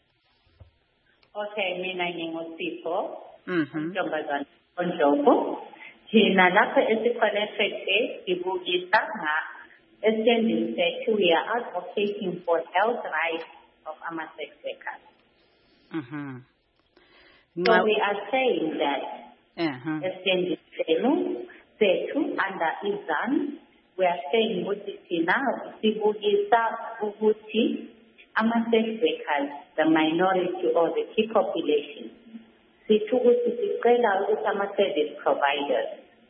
Okay, mina ngingusipho. Mhm. Ntombazana Ndlovu. Thina lapha esikhona e-trade fair sibukisa nga esending sethu, we are advocating for health rights of our sex workers. Mhm. So we are saying that uh-huh. esending sethu under izan, we are saying ukuthi thina sibukisa ukuthi ama-sex workers, the minority or the key population, sithu ukuthi sicela ukuthi ama-service providers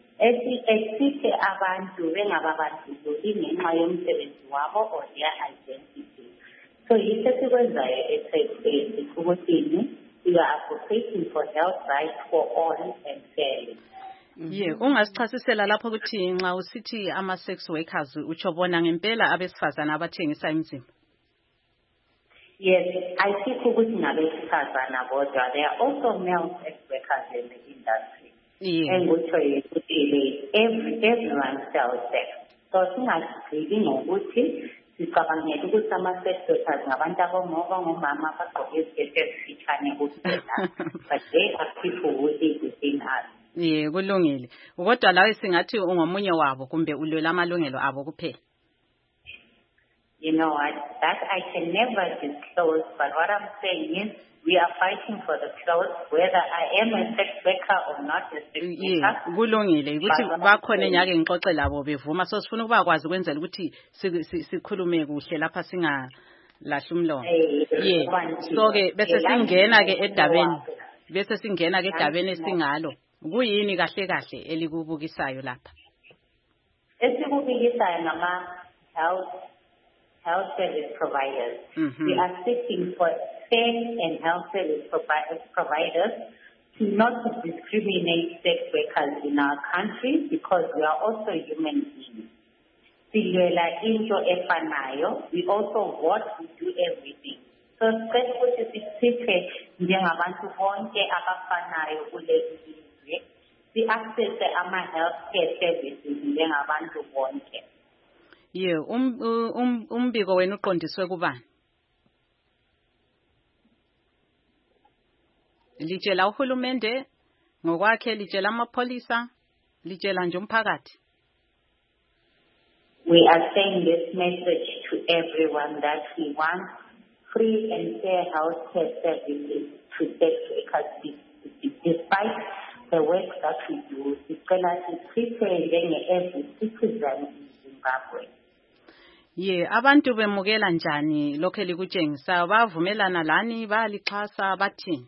esithe abantu bengababandlululi ngenxa yomsebenzi wabo or their identity. So yiso esikwenzayo e-trade fair ukuthi we are advocating for health rights for all and fairly. Yeah, ungasichasisela lapho ukuthi nxa usithi ama-sex workers utsho bona ngempela abesifazana abathengisa imizimba? Yes, I think ukuthi ngabesifazana bodwa. There are also male sex workers in the industry. Yeah. And which every everyone sells sex. So singasigcili ngokuthi sicabangela ukuthi ama-sex workers ngabantu abongoba ngomama abagqoke iziketi ezifitshane kuphela. But they are people who live within us. Yeah, kulungile. Kodwa lawe singathi ungomunye wabo kumbe ulwela amalungelo abo kuphela. You know what? That I can never disclose, but what I'm saying is we are fighting for the clothes, whether I am a sex worker or not a sex worker. Yeah, kulungile ukuthi bakhona enyake ngixoxe labo bevuma, so sifuna ukuba kwazi ukwenzela ukuthi sikhulume kuhle lapha singa lahla umlomo. Yeah. So ke bese singena ke edabeni. Bese singena ke edabeni singalo. Kuyini kahle kahle elikubukisayo lapha? Esikubukisayo ngama health health service providers. Mm-hmm. We are seeking for fair and health service provi- providers to not discriminate sex workers in our country because we are also human beings. Silwela into efanayo. We also vote, we do everything. So sicela ukuthi sisiphe njengabantu bonke abafanayo kuleli izwe. Si-access ama-health care services njengabantu bonke. Yeah, um um umbiko wena uqondiswe kubani? Litshela uhulumende ngokwakhe, litshela amapholisa, litshela nje umphakathi? We are saying this message to everyone that we want free and fair health care services to sex workers despite the work that we do. Sicela siphe njenge-every citizen in Zimbabwe. Yeah, abantu bemukela njani lokho elikutshengisa? Bavumelana lani, bayalixhasa, bathini?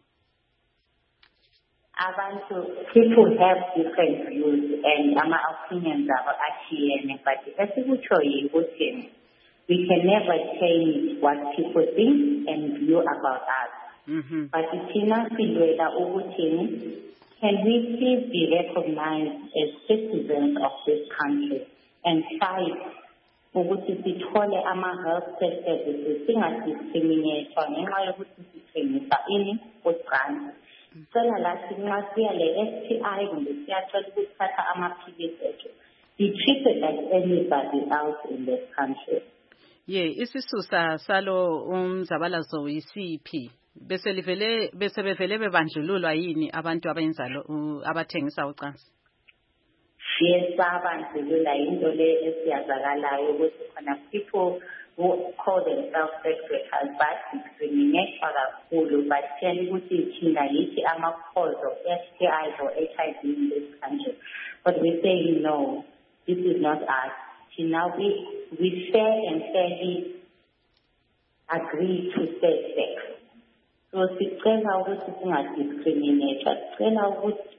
Abantu, people have different views and ama opinions are ashiyene, but esikutshoyo ukuthi we can never change what people think and view about us. Mm-hmm. But thina silwela ukuthi can we please be recognized as citizens of this country and fight ukuthi sithole ama-health care services singadiscriminatwa ngenxa yokuthi sithengisa ini ucansi. Sicela lathi nxa siya le-S T I kumbe siyacela ukuthatha amaphilisi ethu, be treated like anybody else in this country. Yeah, isisusa salo umzabalazo yisiphi? Bese livele bese bevele bebandlululwa yini abantu abenza abathengisa ucansi? Siyesabandlulula into le esiyazakalayo ukuthi khona people who call themselves sex workers but discriminate kakhulu, but tell ukuthi thina yithi ama-cause of S T Is or H I V in this country. But we say no, this is not us. Now we, we fair and fairly agree to safe sex. So sicela ukuthi singadiscriminate, sicela ukuthi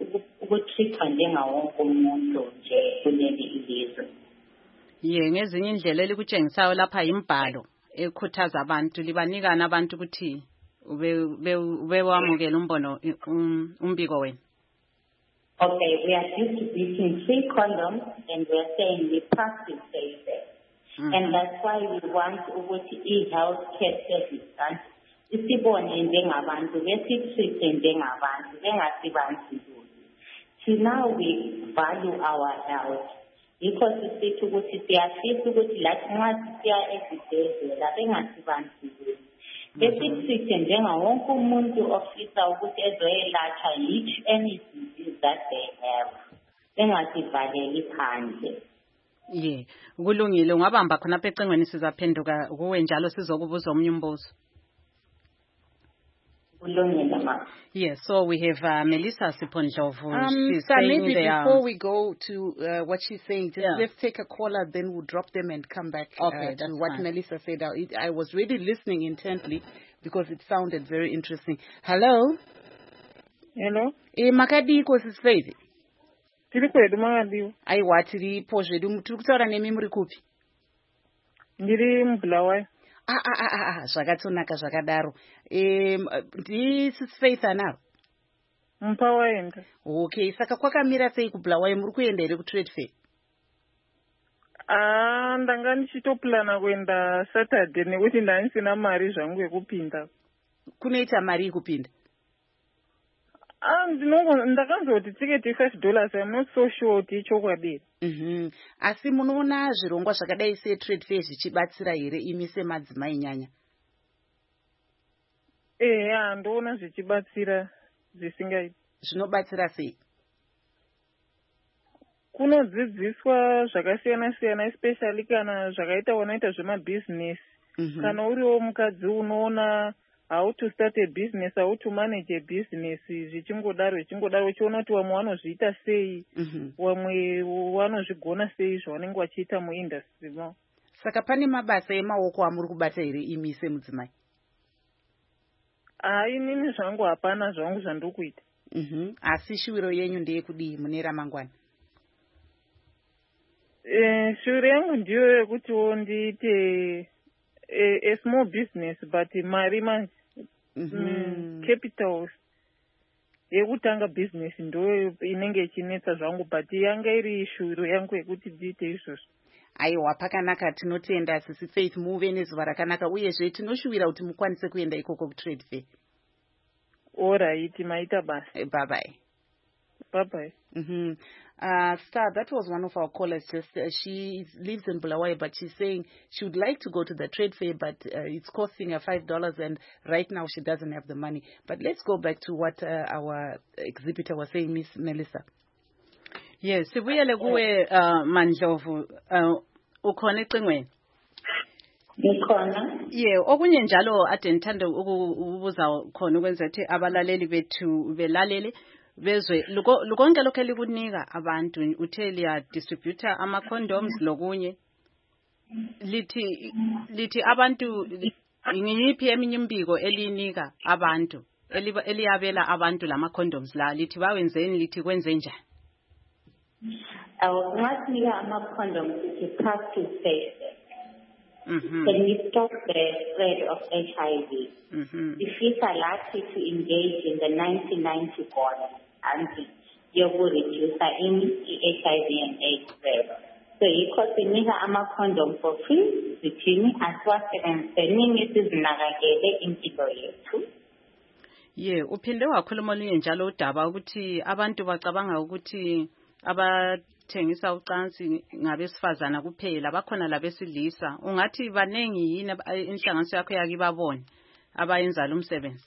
ukutreatwa njengawonke umuntu nje kuleli ilizwe. Ye ngezinye indlela elikutshengisayo lapha imbhalo ekhuthaza abantu libanikana abantu ukuthi ube wamukela umbono umbiko wena. Okay, we are distributing free condoms and we are saying we practice safe sex. Mm-hmm. And that's why we want ukuthi i-health care service and isibone njengabantu besitreat njengabantu bengasibantu. So now we value our health because sisithi ukuthi siyafisa ukuthi lathi nxa siya ezibhedlela bengasibantu. Besitreat njengawonke umuntu ofisa ukuthi ezoyelatshwa each any disease that they have. Bengasivaleli phandle. Ye, kulungile ungabamba khona apha ecingweni sizaphenduka kuwe njalo sizokubuza omnye umbuzo. Kulungile ma. Yes, so we have uh, Melissa Sipondlovu. Um, she's so saying maybe they before are... we go to uh, what she's saying, just yeah. let's take a caller, then we'll drop them and come back okay, uh, to what fine. Melissa said. I, I was really listening intently because it sounded very interesting. Hello? Hello? Eh, makadiko sisifethi. Tiri kwedu makadiwo. Aiwa tiripo zvedu tiri kutaura nemi muri kupi? Ndiri muBulawayo. Ah ah ah ah zvakatonaka zvakadaro. Eh ndisisifaith anaro. Mupawaenda. Okay, saka kwakamira sei kuBulawayo muri kuenda here kutrade fair? Ah, ndanga ndichitoplana kuenda Saturday nekuti ndaisina mari zvangu yekupinda. Kunoita mari yekupinda? Ah, ndinongo ndakanzoti tiketi five dollars. I'm not so sure kuti ichokwadi. Mhm. Asi munoona zvirongwa zvakadai se trade fair zvichibatsira here imi semadzimai nyanya? Eh, ya ndoona zvichibatsira zvisingaiti. Zvinobatsira sei? Kunodzidziswa zvakasiyana siyana especially kana zvakaita wanaita zvemabusiness. Mm-hmm. Kana uriwo mukadzi unoona how to start a business, how to manage a business, zvichingodaro zvichingodaro uchiona kuti vamwe vanozviita sei, vamwe vanozvigona sei zvavanenge vachiita muindustry mo. Saka pane mabasa emaoko amuri kubata here imi semudzimai? Ah, inini zvangu hapana zvangu zvandiri kuita. Mhm. Asi shuviro yenyu ndeyekudii mune ramangwana? Eh, shuviro yangu ndiyo yekutiwo ndiite A, a small business but mari manje mm, capital yekutanga business ndo inenge ichinetsa zvangu but yanga iri shuviro yangu yekuti ndiite izvozvo. Aiwa pakanaka, tinotenda sisi Faith muve nezuva rakanaka uyezve tinoshuvira kuti mukwanise kuenda ikoko kutrade fair. All right, maita basi. Bye bye. Bye bye. Mm-hmm. Uh, Star, that was one of our callers. Just uh, she lives in Bulawayo, but she's saying she would like to go to the trade fair, but uh, it's costing her five dollars, and right now she doesn't have the money. But let's go back to what uh, our exhibitor was saying, Miss Melissa. Yes, sibuyele kuwe uh, Mandlovu uh, ukhona ecingweni. Ngikhona. Yeah, okunye njalo ade ngithanda ukubuza khona ukwenza ukuthi abalaleli bethu belalele bezwe lukonke lokho elikunika abantu uthe liya distributor ama condoms lokunye lithi lithi abantu ngiyiphi eminye imbiko elinika abantu eliyabela abantu lama condoms la lithi bawenzeni lithi kwenze njani? Awu ngasinika ama condoms to practice safe. Mhm. Can we stop the spread of H I V? Mhm. If we are likely to engage in the nineteen ninety goal and you will reduce the H I V and AIDS spread. So because we need a condom for free, the team as well as sending it is nagagele impilo yethu. Ye, uphinde wakhuluma olunye njalo udaba ukuthi abantu bacabanga ukuthi abathengisa ucansi ngabesifazana kuphela bakhona labesilisa. Ungathi banengi yini inhlanganiso yakho yakibabone abayenza lo msebenzi?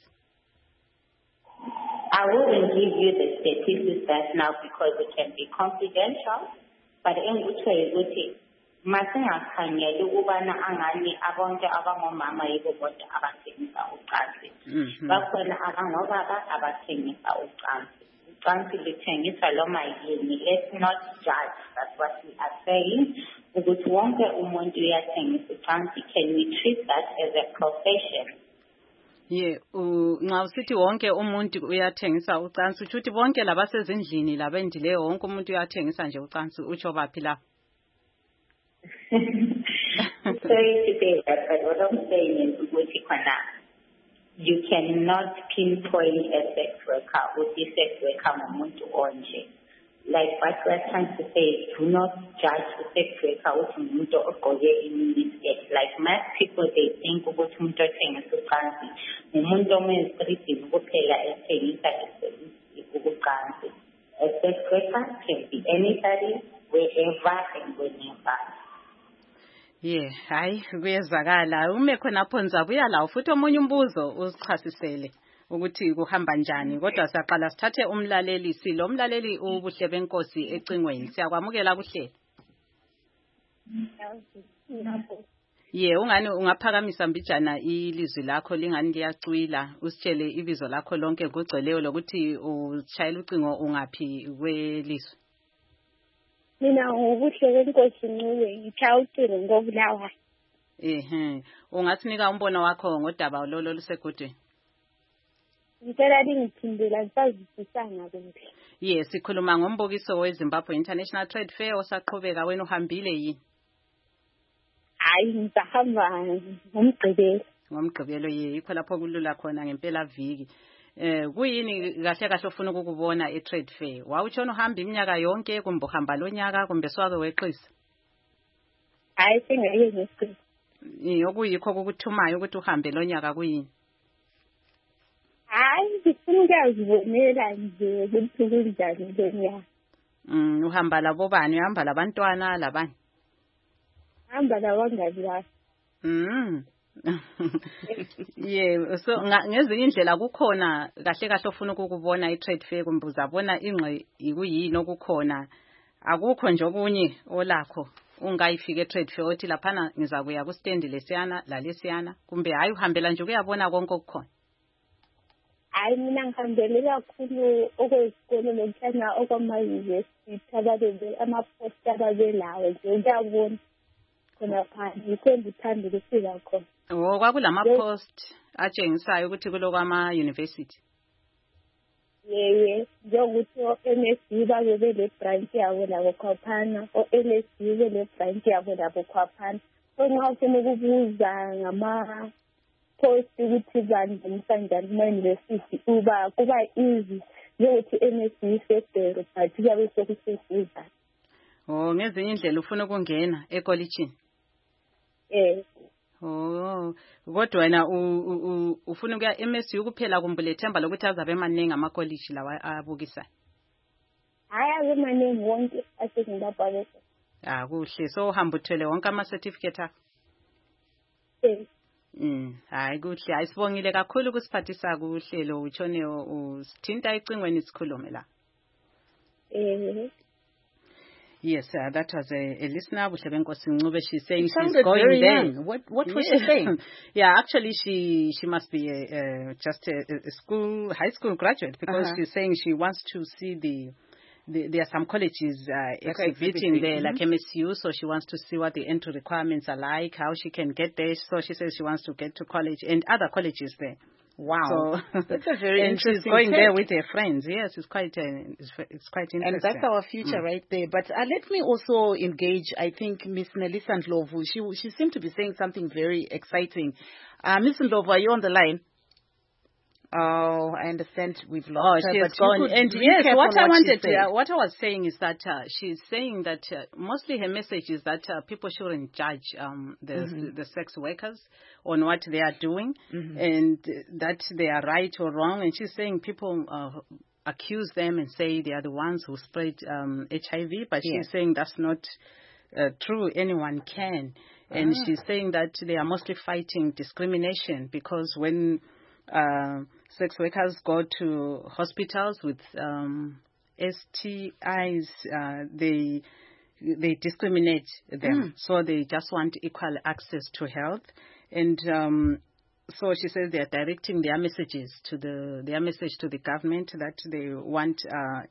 I wouldn't give you the statistics right now because it can be confidential, but engutho ukuthi masingakhanyeli ukubana angani abantu abangomama yibo bodwa abathengisa ucansi. Bakhona abangobaba abathengisa ucansi. Ucansi lithengisa loma yini. Let's not judge. That's what we are saying. Ukuthi wonke umuntu uyathengisa ucansi. Can we treat that as a profession? Ye, nxa usithi wonke umuntu uyathengisa ucansi uthi bonke labasezindlini labendileyo wonke umuntu uyathengisa nje ucansi utsho baphi la? Sorry to say that, but what I'm saying is ukuthi khona you cannot pinpoint a sex worker ukuthi sex worker ngumuntu onje. Like what we're trying to say, do not judge the sex worker ukuthi umuntu ogqoke iminiskirt. Like most people, they think ukuthi umuntu othengisa ucansi umuntu omestridini kuphela ethengisa ucansi. A sex worker can be anybody, wherever and whenever. Yeah, hayi kuyezakala. Ume khonapho ngizabuya la futhi omunye umbuzo usichasisele ukuthi kuhamba njani. Kodwa siyaqala sithathe umlaleli silo umlaleli ubuhle benkosi ecingweni. Siyakwamukela buhle. Yeah, ungani ungaphakamisa mbijana ilizwi lakho lingani liyacwila usitshele ibizo lakho lonke ngogcweleyo lokuthi ushayela ucingo ungaphi kwelizwi. Mina ubuhle benkosi Ncube ngitha ucingo ngobulawa. Ehe, ungasinika umbono wakho ngodaba lolo lusegudwe. Ngicela lingiphindela ngisazisisana konke. Yes, sikhuluma ngombukiso weZimbabwe International Trade Fair osaqhubeka wena uhambile yini? Hayi ngizahamba ngomgqibelo. Ngomgqibelo ye yikho lapho kulula khona ngempela viki. Eh kuyini kahle kahle ufuna ukukubona e-trade fair? Wawutshona uhamba iminyaka yonke kumbe uhamba lonyaka kumbe swake weqisa? Hayi singeke ngeqisa. Yokuyikho ukuthumayo ukuthi uhambe lonyaka kuyini? Hayi ngifuna ukuzibonela nje ukuthi kunjani lonyaka. Mm uhamba labo bani? Uhamba labantwana labani? Hamba labangani la. Mm. Yeah, so ngezinye indlela kukhona kahle kahle ofuna ukukubona i-trade fair kumbe uzabona ingqe ikuyini okukhona akukho nje okunye olakho ungayifika e-trade fair othi laphana ngizakuya ku stand lesiyana la lesiyana kumbe hayi uhambela nje ukuyabona konke okukhona. Hayi mina ngihambele kakhulu okwesikole lokuthana okwama-university ababe ama-poster abelawo nje ukuyabona khona phansi ikwenza uthando ukufika khona. Oh kwakulama post atshengisayo ukuthi kulokwama university. Yeye njengokuthi o-M S D babe bele branch yabo labo khwaphana o-L S D bele branch yabo labo khwaphana. So nxa ufuna ukubuza ngama post ukuthi bani umsanjani kuma university uba kuba easy njengokuthi M S D February but kuyabe sokuseduza. Oh ngezinye indlela ufuna ukungena ekollegeini. Eh. Oh, kodwa wena ufuna ukuya M S U kuphela kumbule themba lokuthi azabe emaningi ama college lawa abukisa. Hayi abe maningi wonke aseZimbabwe. Ah kuhle so uhamba uthwele wonke ama certificate akho. Eh. Mm, hayi kuhle ayisibongile kakhulu kusiphathisa kuhlelo utshone usithinta icingweni sikhulume la. Eh. Yes, uh, that was a, a listener. She's saying she's going there. Young. What what was yeah. she saying? Yeah, actually, she she must be a, uh, just a, a school high school graduate because uh-huh. she's saying she wants to see the. the there are some colleges uh, exhibiting there, mm-hmm. like M S U, so she wants to see what the entry requirements are like, how she can get there. So she says she wants to get to college and other colleges there. Wow, so, that's a very and interesting. She's going take. there with her friends. Yes, it's quite uh, it's, it's quite interesting. And that's our future mm. right there. But uh, let me also engage. I think Miss Nelisa Ndlovu. She she seemed to be saying something very exciting. Uh, Miss Ndlovu, are you on the line? Oh, I understand we've lost oh, her. She but has gone. And yes, what, what I wanted, uh, what I was saying is that uh, she's saying that uh, mostly her message is that uh, people shouldn't judge um, the, mm-hmm. the the sex workers on what they are doing, mm-hmm. and that they are right or wrong. And she's saying people uh, accuse them and say they are the ones who spread um, H I V, but yeah. she's saying that's not uh, true. Anyone can, and ah. she's saying that they are mostly fighting discrimination because when Uh, sex workers go to hospitals with um, S T Is, uh, they they discriminate them, mm. so they just want equal access to health. And um, so she says they are directing their messages to the their message to the government that they want uh,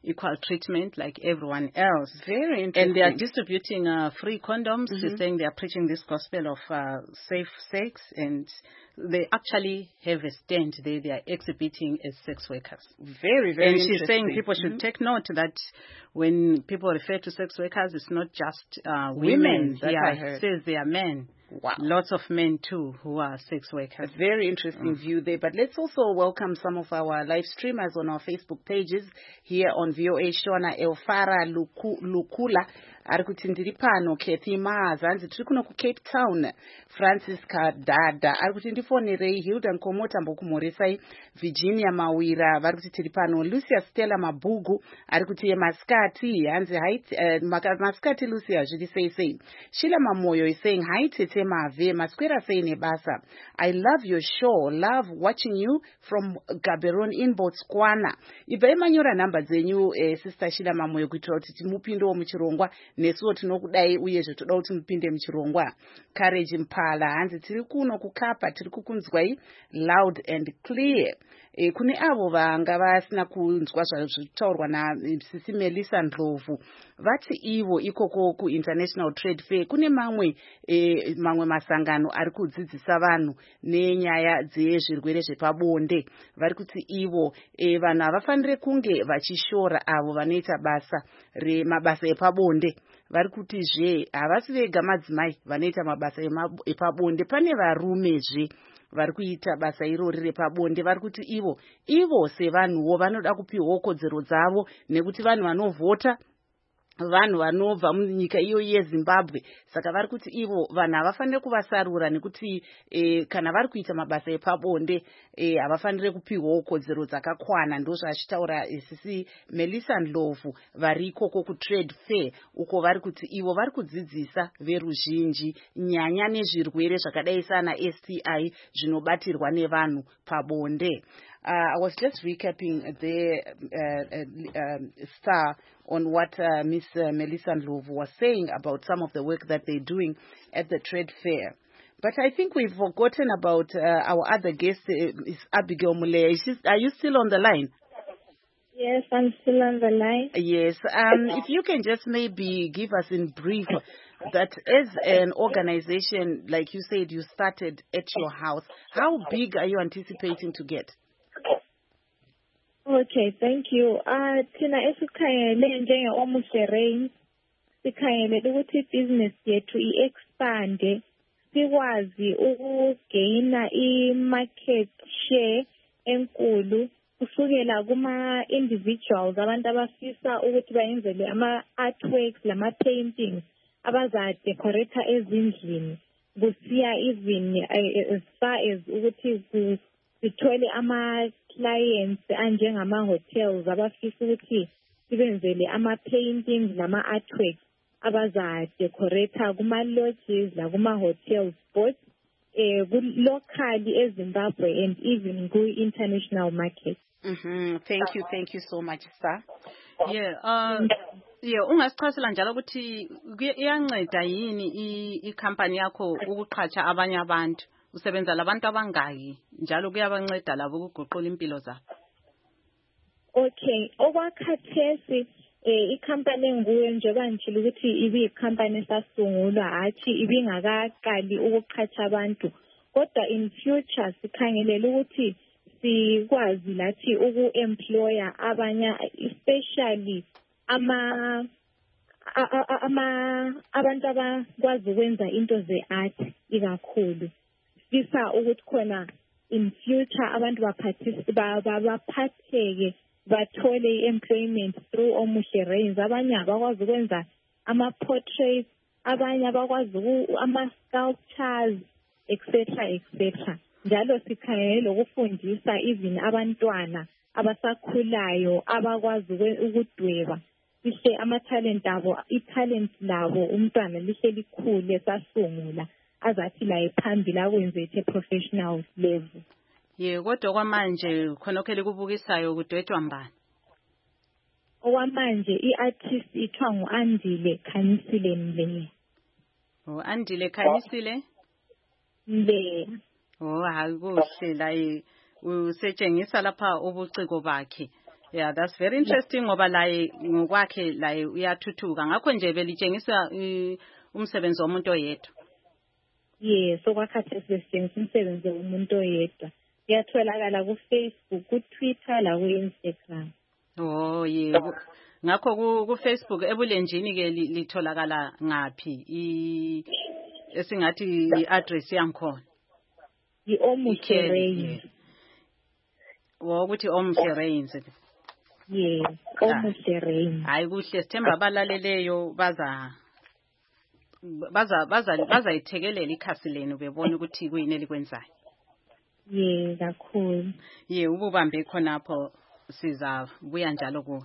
equal treatment like everyone else. Very interesting. And they are distributing uh, free condoms. Mm-hmm. They're saying they are preaching this gospel of uh, safe sex, and they actually have a stand there. They are exhibiting as sex workers. Very, very And interesting. she's saying people should mm-hmm. take note that when people refer to sex workers, it's not just uh, women. women. That yeah, I heard. It says they are men. Wow. Lots of men too who are sex workers. A very interesting mm. view there. But let's also welcome some of our live streamers on our Facebook pages here on V O A. Shona Elfara Luku, Lukula ari kuti ndiri pano. Kathy Maazanzi tiri kuno ku Cape Town. Francis Kadada ari kuti ndifonerei. Hilda Nkomota mbokumoresai. Virginia Mawira vari kuti tiri pano. Lucia Stella Mabugu ari kuti maskati hanzi haiti uh, maskati Lucia zviri sei sei. Sheila Mamoyo is saying hi tete mave maskwera sei nebasa. I love your show. Love watching you from Gaborone in Botswana. Ibva manyora namba dzenyu eh, sister Sheila Mamoyo kuitira kuti timupindewo muchirongwa nesuwo tinokudai uyezve toda kuti mupinde muchirongwa. Courage Mpala hanzi tiri kuno kukapa tiri kukunzwai loud and clear. E, kune avo vanga vasina kunzwa zvataurwa naSisi Melissa Ndlovu vati ivo ikoko ku International Trade Fair kune mamwe e, mamwe masangano ari kudzidzisa vanhu nenyaya dzezvirwere zvepabonde. Vari kuti ivo e, vanhu havafanire kunge vachishora avo vanoita basa remabasa epabonde. Vari kuti zve havasi vega madzimai vanoita mabasa epabonde, pane varumezve vari kuita basa irori repabonde. Vari kuti ivo ivo sevanhuwo vanoda kupiwa kodzero dzavo nekuti vanhu vanovhota vanhu vanobva munyika iyo yeZimbabwe. Saka vari kuti ivo vanhu havafanire kuvasarura nekuti e, kana vari kuita mabasa epabonde e, havafanire kupiwawo kodzero dzakakwana. Ndozvaachitaura e, Sisi Melissa Ndlovu vari ikoko kuTrade Fair uko vari kuti ivo vari kudzidzisa veruzhinji nyanya nezvirwere zvakadai sana S T I zvinobatirwa nevanhu pabonde. Uh, I was just recapping the uh, uh, um, star on what uh, Miss Uh, Melissa Ndlovu was saying about some of the work that they're doing at the trade fair. But I think we've forgotten about uh, our other guest, uh, is Abigail Muleya. Are you still on the line? Yes, I'm still on the line. Yes. Um, if you can just maybe give us in brief that as an organization, like you said, you started at your house, how big are you anticipating to get? Okay, thank you. Uh, thina esikhangele njenge omushereni sikhangele ukuthi business yethu i-expande sikwazi ukugaina i-market share enkulu kusukela kuma-individuals abantu abafisa ukuthi bayenzele ama-artworks lama-paintings abaza-decorata ezindlini kusiya even as far as ukuthi sithole ama-clients anjengama-hotels abafisa ukuthi sibenzele ama-paintings nama-artworks abaza-decorata kuma-lodges lakuma-hotels both uh, locally eZimbabwe and even ku-international market. Mm-hmm. Thank you, thank you so much, sir. Yeah, uh, yeah, ungasichazela njalo ukuthi iyanceda yini i-company yakho ukuqhatsha abanye abantu? Usebenza labantu abangaki njalo kuyabanceda labo ukuguqula impilo zabo? Okay, okwakhathesi eh i-company nguye njengoba ngitshilo ukuthi ibi-company sasungulwa hathi ibingakaqali ukuqhatsha abantu, kodwa in future sikhangelela ukuthi sikwazi lathi uku-employer abanye, especially ama ama abantu abakwazi ukwenza into ze-art ikakhulu. Sifisa ukuthi khona in future abantu baphatheke bathole i-employment through Omuhle Reigns. Abanye abakwazi ukwenza ama-portraits, abanye abakwazi ama-sculptures, etc etc. Njalo sikhangele ukufundisa even abantwana abasakhulayo abakwazi ukudweba. Sihle ama-talent abo, i-talent labo umntwana lihle likhule sasungula azathi la ephambili akwenze ethe professional level. Ye kodwa kwamanje khonokho kubukisayo kudwetshwa mbani? Okwamanje i-artist ithiwa ngu-Andile Khanyisile Mle. Oh, Andile Khanyisile Mle. Oh, hayi kuhle la usetshengisa lapha ubuciko bakhe. Yeah, that's very interesting ngoba la ngokwakhe la uyathuthuka ngakho nje belitshengisa umsebenzi womuntu oyedwa. Yes, so kwakhathi sesitshengisa umsebenzi womuntu oyedwa. Iyatholakala ku Facebook, ku Twitter la ku Instagram. Oh yeah. Ngakho ku Facebook ebulenjini ke litholakala ngapi i esingathi i-address yankhona. I-Omuhle Range. Wo ukuthi Omuhle Range. Yes, Omuhle Range. Hayi kuhle sithemba abalaleleyo baza baza baza bazayithekelela ikhasi lenu bebona ukuthi kuyini elikwenzayo. Yeah, kakhulu. Yeah, ububambe khonapho siza buya njalo kuwe.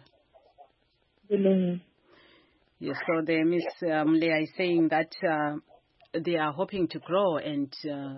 Yes, so the Miss um, Mleya is saying that uh, they are hoping to grow and uh,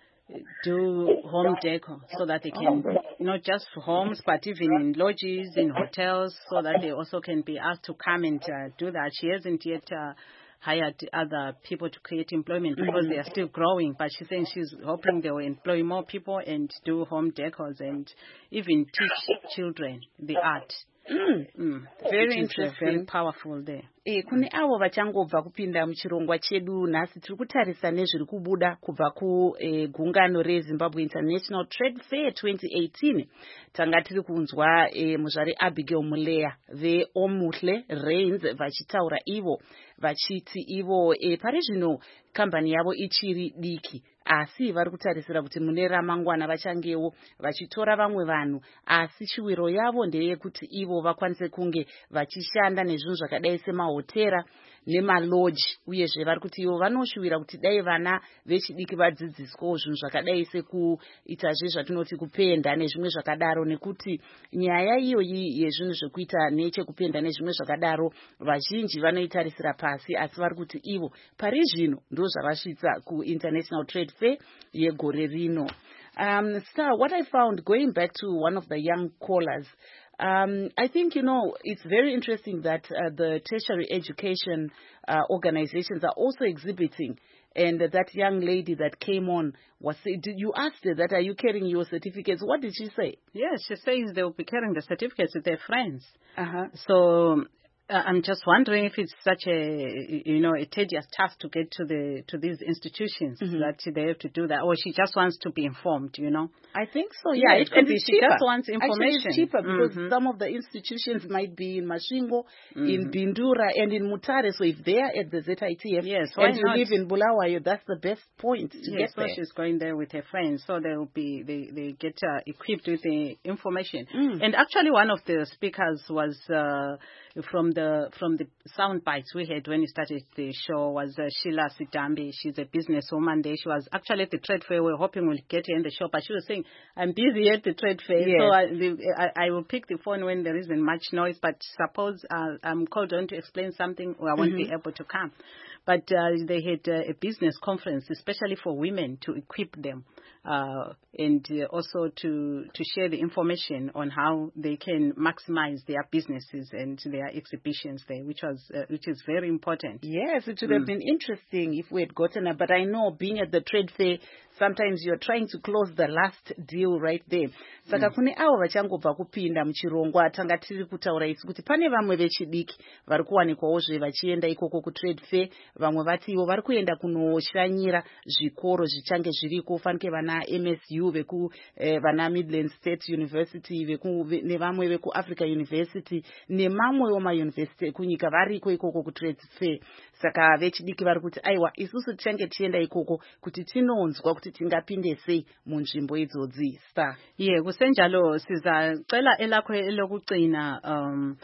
do home decor so that they can, not just homes, but even in lodges, in hotels, so that they also can be asked to come and uh, do that. She hasn't yet uh, hired other people to create employment because mm-hmm. they are still growing, but she's saying she's hoping they will employ more people and do home decors and even teach children the art. Mm. Mm. Very interesting, very powerful there. Eh kune avo vachangobva kupinda muchirongwa chedu nhasi tiri kutarisa nezviri kubuda kubva ku eh, gungano reZimbabwe International Trade Fair twenty eighteen. Tanga tiri kunzwa eh, muzvari Abigail Muleya veOmuhle Range vachitaura ivo vachiti ivo eh, pari zvino kambani yavo ichiri diki asi vari kutarisira kuti mune ramangwana vachangewo vachitora vamwe vanhu asi chiwiro yavo ndeyekuti ivo vakwanise kunge vachishanda nezvinhu zvakadai semahotera nemaloji uyezve vari kuti ivo vanoshuwira kuti dai vana vechidiki vadzidziswawo zvinhu zvakadai sekuitazve zvatinoti kupenda nezvimwe zvakadaro nekuti nyaya iyoyi yezvinhu zvekuita nechekupenda nezvimwe zvakadaro vazhinji vanoitarisira pasi asi vari kuti ivo pari zvino ndo zvavasvitsa kuInternational Trade Fair yegore rino. Um, Star, what I found, going back to one of the young callers, um, I think, you know, it's very interesting that uh, the tertiary education uh, organizations are also exhibiting. And uh, that young lady that came on was say, did you ask her that, are you carrying your certificates? What did she say? Yes, she says they will be carrying the certificates with their friends. Uh-huh. So Uh, I'm just wondering if it's such a, you know, a tedious task to get to the to these institutions mm-hmm. that they have to do that, or she just wants to be informed, you know. I think so. Yeah, yeah it could be she just wants information. Actually, it's cheaper because mm-hmm. some of the institutions might be in Masvingo, mm-hmm. in Bindura, and in Mutare. So if they are at the Z I T F yes, and you not? live in Bulawayo, that's the best point to yes, get so there. She's going there with her friends, so they will be they they get uh, equipped with the information. Mm. And actually, one of the speakers was uh, from the from the sound bites we had when we started the show was uh, Sheila Sitambi. She's a businesswoman there. She was actually at the trade fair. We were hoping we'll get her in the show, but she was saying, I'm busy at the trade fair, yes. so I, the, I, I will pick the phone when there isn't much noise, but suppose uh, I'm called on to explain something, or I won't mm-hmm. be able to come. But uh, they had uh, a business conference, especially for women, to equip them uh, and uh, also to, to share the information on how they can maximize their businesses and their exhibitions there, which was uh, which is very important. Yes, it would mm. have been interesting if we had gotten it. But I know being at the trade fair, sometimes you're trying to close the last deal right there. Saka kune avo vachangobva kupinda muchirongwa tanga tiri kutaura isi kuti pane vamwe vechidiki vari kuwanikwawo vachienda ikoko kutrade fair, vamwe vativo vari kuenda kunoshanyira zvikoro zvichange zviriko fanike vana M S U veku eh, vana Midland State University veku nevamwe veku Africa University nemamwewo mauniversity ekunyika variko ikoko kutrade fair. Saka vechidiki vari kuti aiwa isusu tichange tienda ikoko kuti tinonzwa kuti tingapinde sei munzvimbo idzodzi. Star. Yeah, kusenjalo sizacela elakho elokugcina um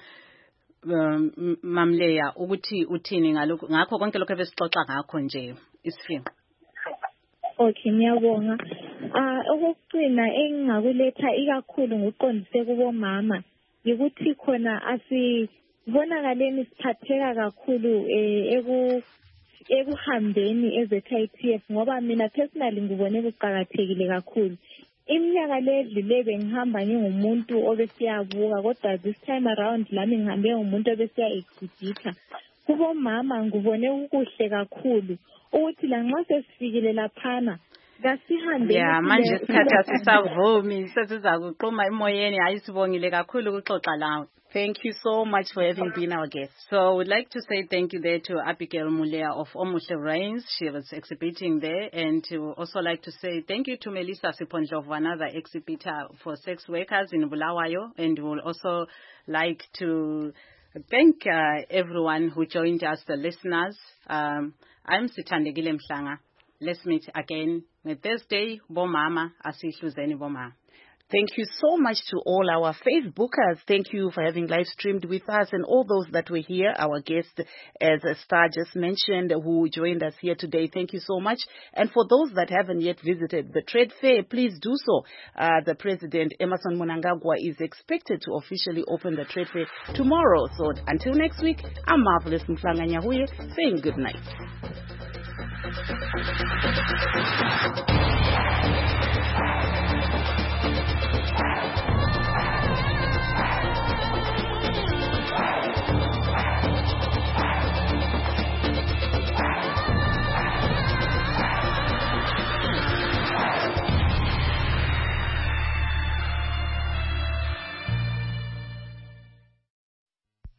um Mamleya ukuthi uthini ngalokho ngakho konke lokho ebesixoxa ngakho nje isifimo. Okay, ngiyabonga. Ah okugcina engakuletha ikakhulu ngokuqondise kubomama ukuthi khona asibonakaleni siphatheka kakhulu eku ekuhambeni eze K T F ngoba mina personally ngibone kuqhakathekile kakhulu. Iminyaka ledlule bengihamba ngingumuntu obesiyabuka kodwa this time around lami ngihambe ngumuntu obesiya exhibita. Kubomama ngibone ukuhle kakhulu ukuthi lanxa sesifikile laphana kasihambe Yeah, manje isikhathi asisavumi sesiza kuqhuma emoyeni ayisibongile kakhulu ukuxoxa lawe. Thank you so much for having been our guest. So we'd like to say thank you there to Abigail Mulea of Omuhle Rains. She was exhibiting there. And to also like to say thank you to Melissa Sipondlovu, another exhibitor for sex workers in Bulawayo. And we'll also like to thank uh, everyone who joined us, the listeners. Um, I'm Sithandegile Mhlanga. Let's meet again on Thursday. Bomama, asihluzeni bomama. Thank you so much to all our Facebookers. Thank you for having live streamed with us, and all those that were here, our guest, as Star just mentioned, who joined us here today. Thank you so much. And for those that haven't yet visited the trade fair, please do so. Uh, the President, Emmerson Mnangagwa, is expected to officially open the trade fair tomorrow. So until next week, I'm Marvelous Mhlanga Nyahuye saying good night.